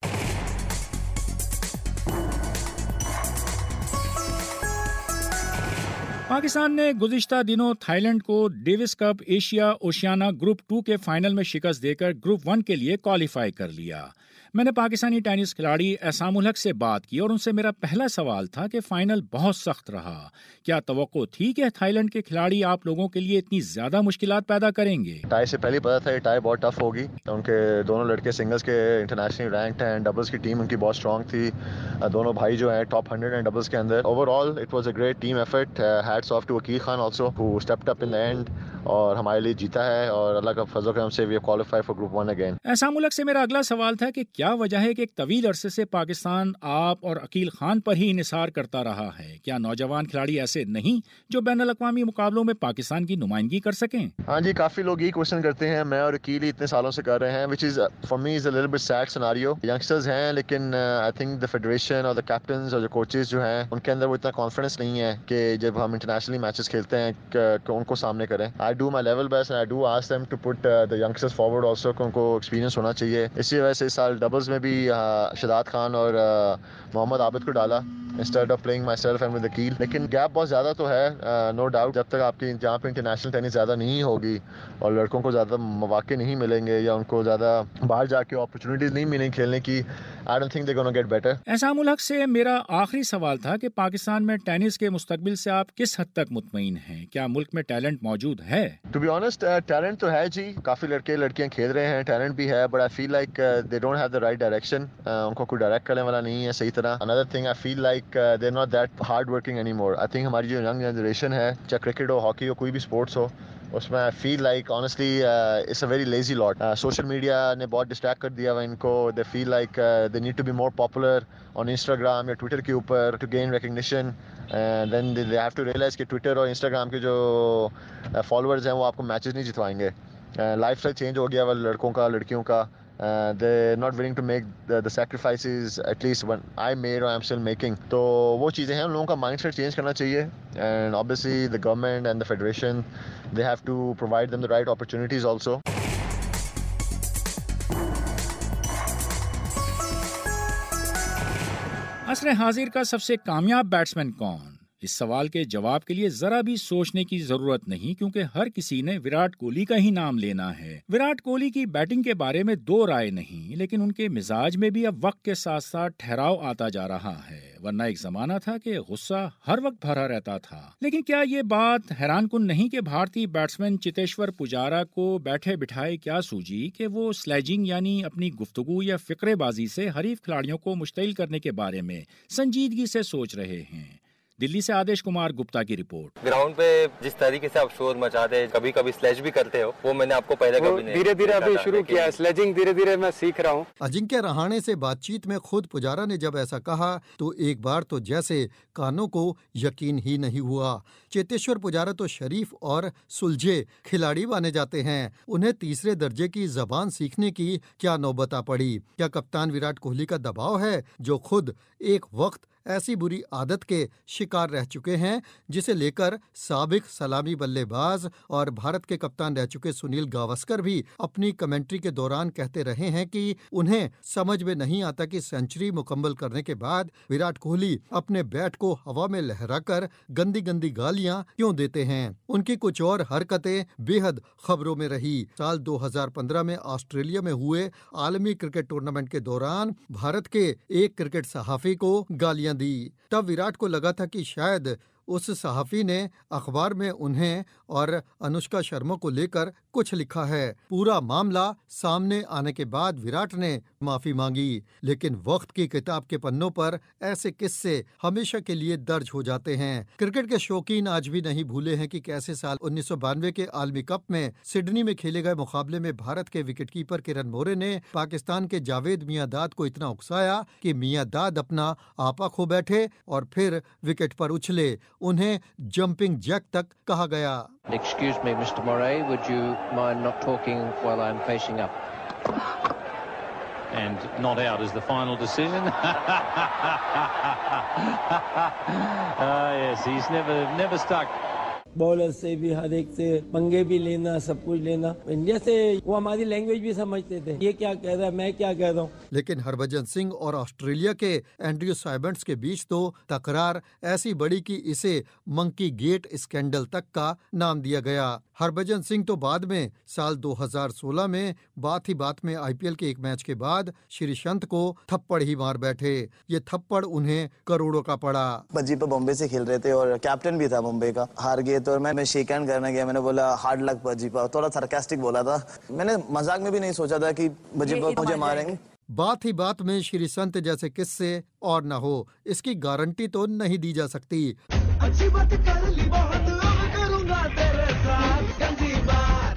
پاکستان نے گزشتہ دنوں تھائی لینڈ کو Davis cup Asia Oceania group two کے فائنل میں شکست دے کر گروپ ون کے لیے کوالیفائی کر لیا. میں نے پاکستانی ٹینس کھلاڑی احسام الحق سے بات کی اور ان سے میرا پہلا سوال تھا کہ فائنل بہت سخت رہا. کیا توقع تھی کہ تھائی لینڈ کے کھلاڑی آپ لوگوں کے لیے اتنی زیادہ مشکلات پیدا کریں گے؟ ٹائی سے پہلے پتا تھا یہ ٹائی بہت ٹف ہوگی. ان کے دونوں لڑکے سنگلز کے انٹرنیشنل رینکڈ ہیں، ڈبلز کی ٹیم ان کی بہت اسٹرانگ تھی. دونوں بھائی جو ہیں ٹاپ ہنڈریڈ ہیں ڈبلز کے اندر. Overall it was a great team effort. Hats off to Aqeel Khan also who stepped up in the end اور ہمارے لیے جیتا ہے، اور اللہ کا فضل و کرم سے we have qualified for group one again. Aisam ul-Haq سے میرا اگلا سوال تھا کہ کیا وجہ ہے کہ ایک طویل عرصے سے پاکستان آپ اور عقیل خان پر ہی انحصار کرتا رہا ہے؟ کیا نوجوان کھلاڑی ایسے نہیں جو بین الاقوامی مقابلوں میں پاکستان کی نمائندگی کر سکیں؟ ہاں جی، کافی لوگ یہ کوشچن کرتے ہیں. میں اور عقیل اتنے سالوں سے کر رہے ہیں which is for me is a little bit sad scenario. youngsters ہیں لیکن I think the federation اور the captains اور جو coaches جو ہیں ان کے اندر وہ اتنا confidence نہیں ہے کہ جب ہم internationally matches کھیلتے ہیں کہ ان کو سامنے کریں. I do my level best and I do ask them to put uh, the youngsters forward also کہ ان کو experience ہونا چاہیے. اسی وجہ سے اس سال ڈبلز میں بھی شداد خان اور محمد عابد کو ڈالا instead of playing myself and with Aqeel. لیکن گیپ بہت زیادہ تو ہے نو ڈاؤٹ. جب تک آپ کی جہاں پہ انٹرنیشنل ٹینس زیادہ نہیں ہوگی اور لڑکوں کو زیادہ مواقع نہیں ملیں گے یا ان کو زیادہ باہر جا کے اپرچونیٹیز نہیں ملیں کھیلنے کی, I don't think they're going to get better. Ahsam ul-Haq سے میرا آخری سوال تھا کہ پاکستان میں ٹینس کے مستقبل سے آپ کس حد تک مطمئن ہیں؟ کیا ملک میں ٹیلنٹ موجود ہے؟ To be honest, ٹیلنٹ تو ہے جی, کافی لڑکے لڑکیاں کھیل رہے ہیں, ٹیلنٹ بھی ہے, but I feel like uh, they don't have the right direction. uh, ان کو کوئی ڈائریکٹ کرنے والا نہیں ہے صحیح طرح. Another thing, I feel like uh, they're not that hard working anymore. I think ہماری جو ینگ جنریشن ہے, چاہے کرکٹ ہو, ہاکی ہو, کوئی بھی اسپورٹس ہو, اس میں I feel like honestly uh, it's a very lazy lot. uh, social media نے بہت distract کر دیا ہوا ان کو. They feel like uh, they need to be more popular on Instagram یا Twitter کے اوپر to gain recognition, and then they have to realize کہ Twitter اور Instagram کے جو followers ہیں وہ آپ کو میچز نہیں جتوائیں گے. لائف اسٹائل چینج ہو گیا وہ لڑکوں کا لڑکیوں کا. Uh, they're not willing to make the, the sacrifices at least when I made or I'm still making. تو وہ چیزیں ہیں, ان لوگوں کا مائنڈ سیٹ چینج کرنا چاہیے. And obviously the government and the federation, they have to provide them the right opportunities also. عصر حاضر کا سب سے کامیاب بیٹسمین کون؟ اس سوال کے جواب کے لیے ذرا بھی سوچنے کی ضرورت نہیں, کیونکہ ہر کسی نے وراٹ کوہلی کا ہی نام لینا ہے. وراٹ کوہلی کی بیٹنگ کے بارے میں دو رائے نہیں, لیکن ان کے مزاج میں بھی اب وقت کے ساتھ ساتھ ٹھہراؤ آتا جا رہا ہے. ورنہ ایک زمانہ تھا کہ غصہ ہر وقت بھرا رہتا تھا. لیکن کیا یہ بات حیران کن نہیں کہ بھارتی بیٹسمین چتیشور پجارا کو بیٹھے بٹھائے کیا سوجی کہ وہ سلیجنگ یعنی اپنی گفتگو یا فقرے بازی سے حریف کھلاڑیوں کو مشتعل کرنے کے بارے میں سنجیدگی سے سوچ رہے ہیں. दिल्ली से आदेश कुमार गुप्ता की रिपोर्ट। ग्राउंड पे जिस तरीके से आप शोर मचाते हैं, कभी कभी स्लेज भी करते हो, वो मैंने आपको पहले कभी नहीं। धीरे धीरे अभी शुरू किया है स्लेजिंग, धीरे धीरे मैं सीख रहा हूँ। अजिंक्य रहाणे से बातचीत में खुद पुजारा ने जब ऐसा कहा तो एक बार तो जैसे कानों को यकीन ही नहीं हुआ। चेतेश्वर पुजारा तो शरीफ और सुलझे खिलाड़ी माने जाते हैं, उन्हें तीसरे दर्जे की जबान सीखने की क्या नौबत आ पड़ी? क्या कप्तान विराट कोहली का दबाव है, जो खुद एक वक्त ऐसी बुरी आदत के शिकार रह चुके हैं जिसे लेकर साबिक सलामी बल्लेबाज और भारत के कप्तान रह चुके सुनील गावस्कर भी अपनी कमेंट्री के दौरान कहते रहे हैं कि उन्हें समझ में नहीं आता कि सेंचुरी मुकम्मल करने के बाद विराट कोहली अपने बैट को हवा में लहराकर गंदी गंदी गालियां क्यों देते हैं। उनकी कुछ और हरकतें बेहद खबरों में रही। साल दो हज़ार पंद्रह में ऑस्ट्रेलिया में हुए आलमी क्रिकेट टूर्नामेंट के दौरान भारत के एक क्रिकेट सहाफी को गालियां दी। तब विराट को लगा था कि शायद उस सहाफी ने अखबार में उन्हें और अनुष्का शर्मा को लेकर कुछ लिखा है। पूरा मामला सामने आने के बाद विराट ने माफी मांगी, लेकिन वक्त की किताब के पन्नों पर ऐसे किस्से हमेशा के लिए दर्ज हो जाते हैं। क्रिकेट के शौकीन आज भी नहीं भूले हैं कि कैसे साल उन्नीस सौ बानवे के आलमी कप में सिडनी में खेले गए मुकाबले में भारत के विकेटकीपर किरण मोरे ने पाकिस्तान के जावेद मियांदाद को इतना उकसाया कि मियांदाद अपना आपा खो बैठे और फिर विकेट पर उछले। उन्हें जंपिंग जैक तक कहा गया। Excuse me, Mister Moray, would you mind not talking while I'm facing up? And not out is the final decision. Ah, yes, he's never never stuck. Bowler से भी हर एक से पंगे भी लेना, सब कुछ लेना। इंडिया से वो हमारी लैंग्वेज भी समझते थे, ये क्या कह रहा है, मैं क्या कह रहा हूँ। लेकिन हरभजन सिंह और ऑस्ट्रेलिया के एंड्रयू साइबर्ट्स के बीच तो तकरार ऐसी बड़ी कि इसे मंकी गेट स्कैंडल तक का नाम दिया गया। हरभजन सिंह तो बाद में साल दो हज़ार सोलह में बात ही बात में आईपीएल के एक मैच के बाद श्रीसंत को थप्पड़ ही मार बैठे। ये थप्पड़ उन्हें करोड़ों का पड़ा। बज्जी पर बॉम्बे से खेल रहे थे और कैप्टन भी था मुंबई का, हार गए तो मैं मैं शेक हैंड करने गया, मैंने बोला हार्ड लक बजीपा, थोड़ा सरकास्टिक बोला था। मैंने मजाक में भी नहीं सोचा था कि बजीपा मुझे मारेंगे। बात ही बात में श्री संत जैसे किस्से और न हो, इसकी गारंटी तो नहीं दी जा सकती। अच्छी बात कर ली बहुत, अब करूंगा तेरे साथ गंदी बात।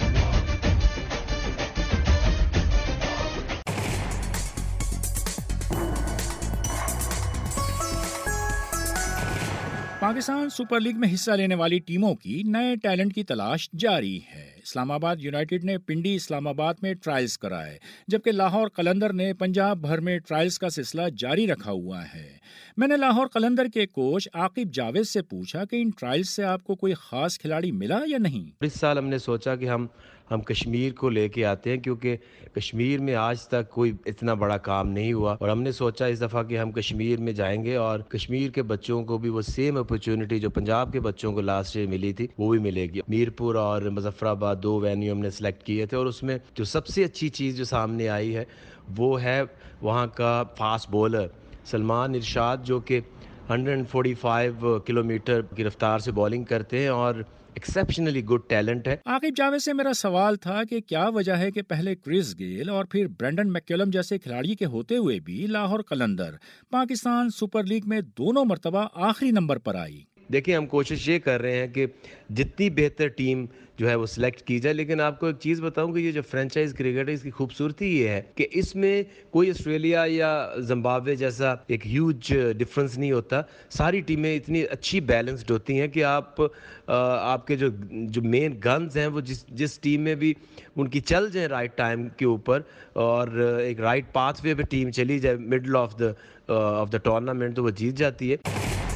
पाकिस्तान सुपर लीग में हिस्सा लेने वाली टीमों की नए टैलेंट की तलाश जारी है। इस्लामाबाद यूनाइटेड ने पिंडी इस्लामाबाद में ट्रायल्स कराए, जबकि लाहौर कलंदर ने पंजाब भर में ट्रायल्स का सिलसिला जारी रखा हुआ है। मैंने लाहौर कलंदर के कोच आकिब जावेद से पूछा कि इन ट्रायल्स से आपको कोई खास खिलाड़ी मिला या नहीं। इस साल हमने सोचा कि हम हम कश्मीर को लेके आते हैं, क्योंकि कश्मीर में आज तक कोई इतना बड़ा काम नहीं हुआ, और हमने सोचा इस दफ़ा कि हम कश्मीर में जाएंगे और कश्मीर के बच्चों को भी वो सेम अपॉर्चुनिटी जो पंजाब के बच्चों को लास्ट ईयर मिली थी वो भी मिलेगी। मीरपुर और मुजफ्फराबाद दो वेन्यू हमने सेलेक्ट किए थे, और उसमें जो सबसे अच्छी चीज़ जो सामने आई है वो है वहाँ का फास्ट बॉलर सलमान इरशाद, जो कि एक सौ पैंतालीस किलोमीटर की रफ्तार से बॉलिंग करते हैं और एक्सेप्शनली गुड टैलेंट है। आकिब जावेद से मेरा सवाल था कि क्या वजह है कि पहले क्रिस गेल और फिर ब्रेंडन मैककलम जैसे खिलाड़ी के होते हुए भी लाहौर कलंदर पाकिस्तान सुपर लीग में दोनों मर्तबा आखिरी नंबर पर आई। देखिए, हम कोशिश ये कर रहे हैं कि जितनी बेहतर टीम जो है वो सिलेक्ट की जाए, लेकिन आपको एक चीज़ बताऊं कि ये जो फ्रेंचाइज क्रिकेट है इसकी खूबसूरती ये है कि इसमें कोई ऑस्ट्रेलिया या जिम्बाब्वे जैसा एक ह्यूज डिफरेंस नहीं होता। सारी टीमें इतनी अच्छी बैलेंस्ड होती हैं कि आप आ, आपके जो जो मेन गन्स हैं वो जिस जिस टीम में भी उनकी चल जाए राइट टाइम के ऊपर और एक राइट पाथ वे पे टीम चली जाए middle of the of the tournament, तो वो जीत जाती है।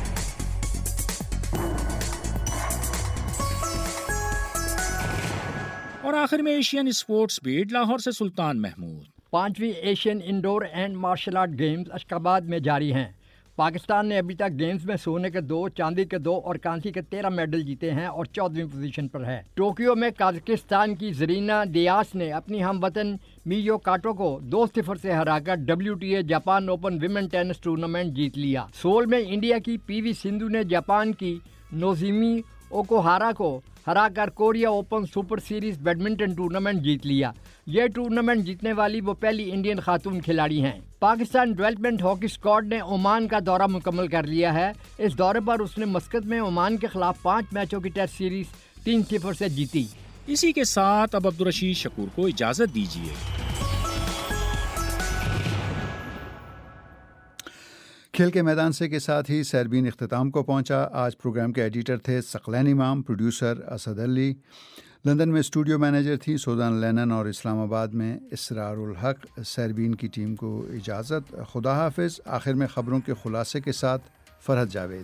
और आखिर में एशियन स्पोर्ट्स बीट लाहौर से सुल्तान महमूद। पांचवी Asian indoor and martial art games Ashgabat में जारी हैं। पाकिस्तान ने अभी तक गेम्स में सोने के दो, चांदी के दो और कांसी के तेरह मेडल जीते हैं और चौदहवीं पोजीशन पर है। टोक्यो में कजाकिस्तान की जरीना दियास ने अपनी हमवतन मियो काटो को दो सिफर से हराकर WTA Japan open women tennis tournament जीत लिया। सोल में इंडिया की पीवी सिंधु ने जापान की नोजिमी ओकोहारा को हरा कर Korea open super series badminton tournament जीत लिया। ये टूर्नामेंट जीतने वाली वो पहली इंडियन खातून खिलाड़ी हैं। पाकिस्तान डेवलपमेंट हॉकी स्क्वाड ने ओमान का दौरा मुकम्मल कर लिया है। इस दौरे पर उसने मस्कत में ओमान के खिलाफ पाँच मैचों की टेस्ट सीरीज तीन सिफर से जीती। इसी के साथ अब अब्दुल रशीद शकूर को इजाजत दीजिए। खेल के मैदान से के साथ ही सैरबीन इख्तिताम को पहुंचा। आज प्रोग्राम के एडिटर थे सकलैन इमाम, प्रोड्यूसर असद अली, लंदन में स्टूडियो मैनेजर थी सोजान लेनन और इस्लामाबाद में इसरारुल हक। सैरबीन की टीम को इजाज़त, खुदा हाफिज़। आखिर में ख़बरों के खुलासे के साथ फरहत जावेद।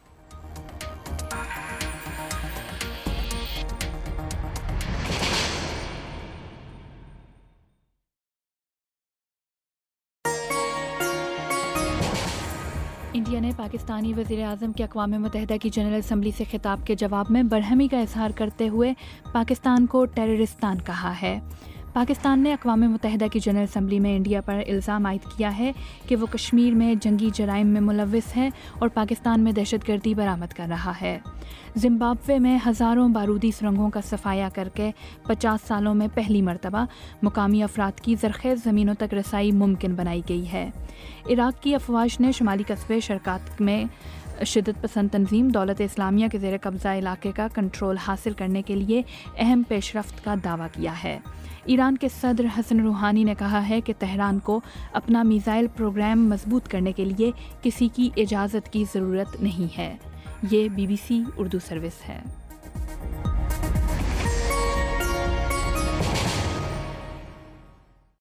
इंडिया ने पाकिस्तानी वज़ीर-ए-आज़म के अक़वाम मुत्तहिदा की जनरल असम्बली से खिताब के जवाब में बरहमी का इजहार करते हुए पाकिस्तान को टेररिस्तान कहा है। पाकिस्तान ने अक़वाम मुत्तहिदा की जनरल असम्बली में इंडिया पर इल्ज़ाम आयद किया है कि वो कश्मीर में जंगी जराइम में मुलव्विस है और पाकिस्तान में दहशतगर्दी बरामद कर रहा है। ज़िम्बाब्वे में हज़ारों बारूदी सुरंगों का सफाया करके पचास सालों में पहली मरतबा मुकामी अफराद की ज़रख़ेज़ ज़मीनों तक रसाई मुमकिन बनाई गई है। इराक़ की अफवाज ने शुमाली कस्बे शरकात में शिद्दत पसंद तंजीम दौलत इस्लामिया के ज़ेर कब्ज़ा इलाके का कंट्रोल हासिल करने के लिए अहम पेशरफ्त का दावा किया है। ईरान के सदर हसन रूहानी ने कहा है कि तेहरान को अपना मिसाइल प्रोग्राम मजबूत करने के लिए किसी की इजाज़त की ज़रूरत नहीं है। ये बीबीसी उर्दू सर्विस है।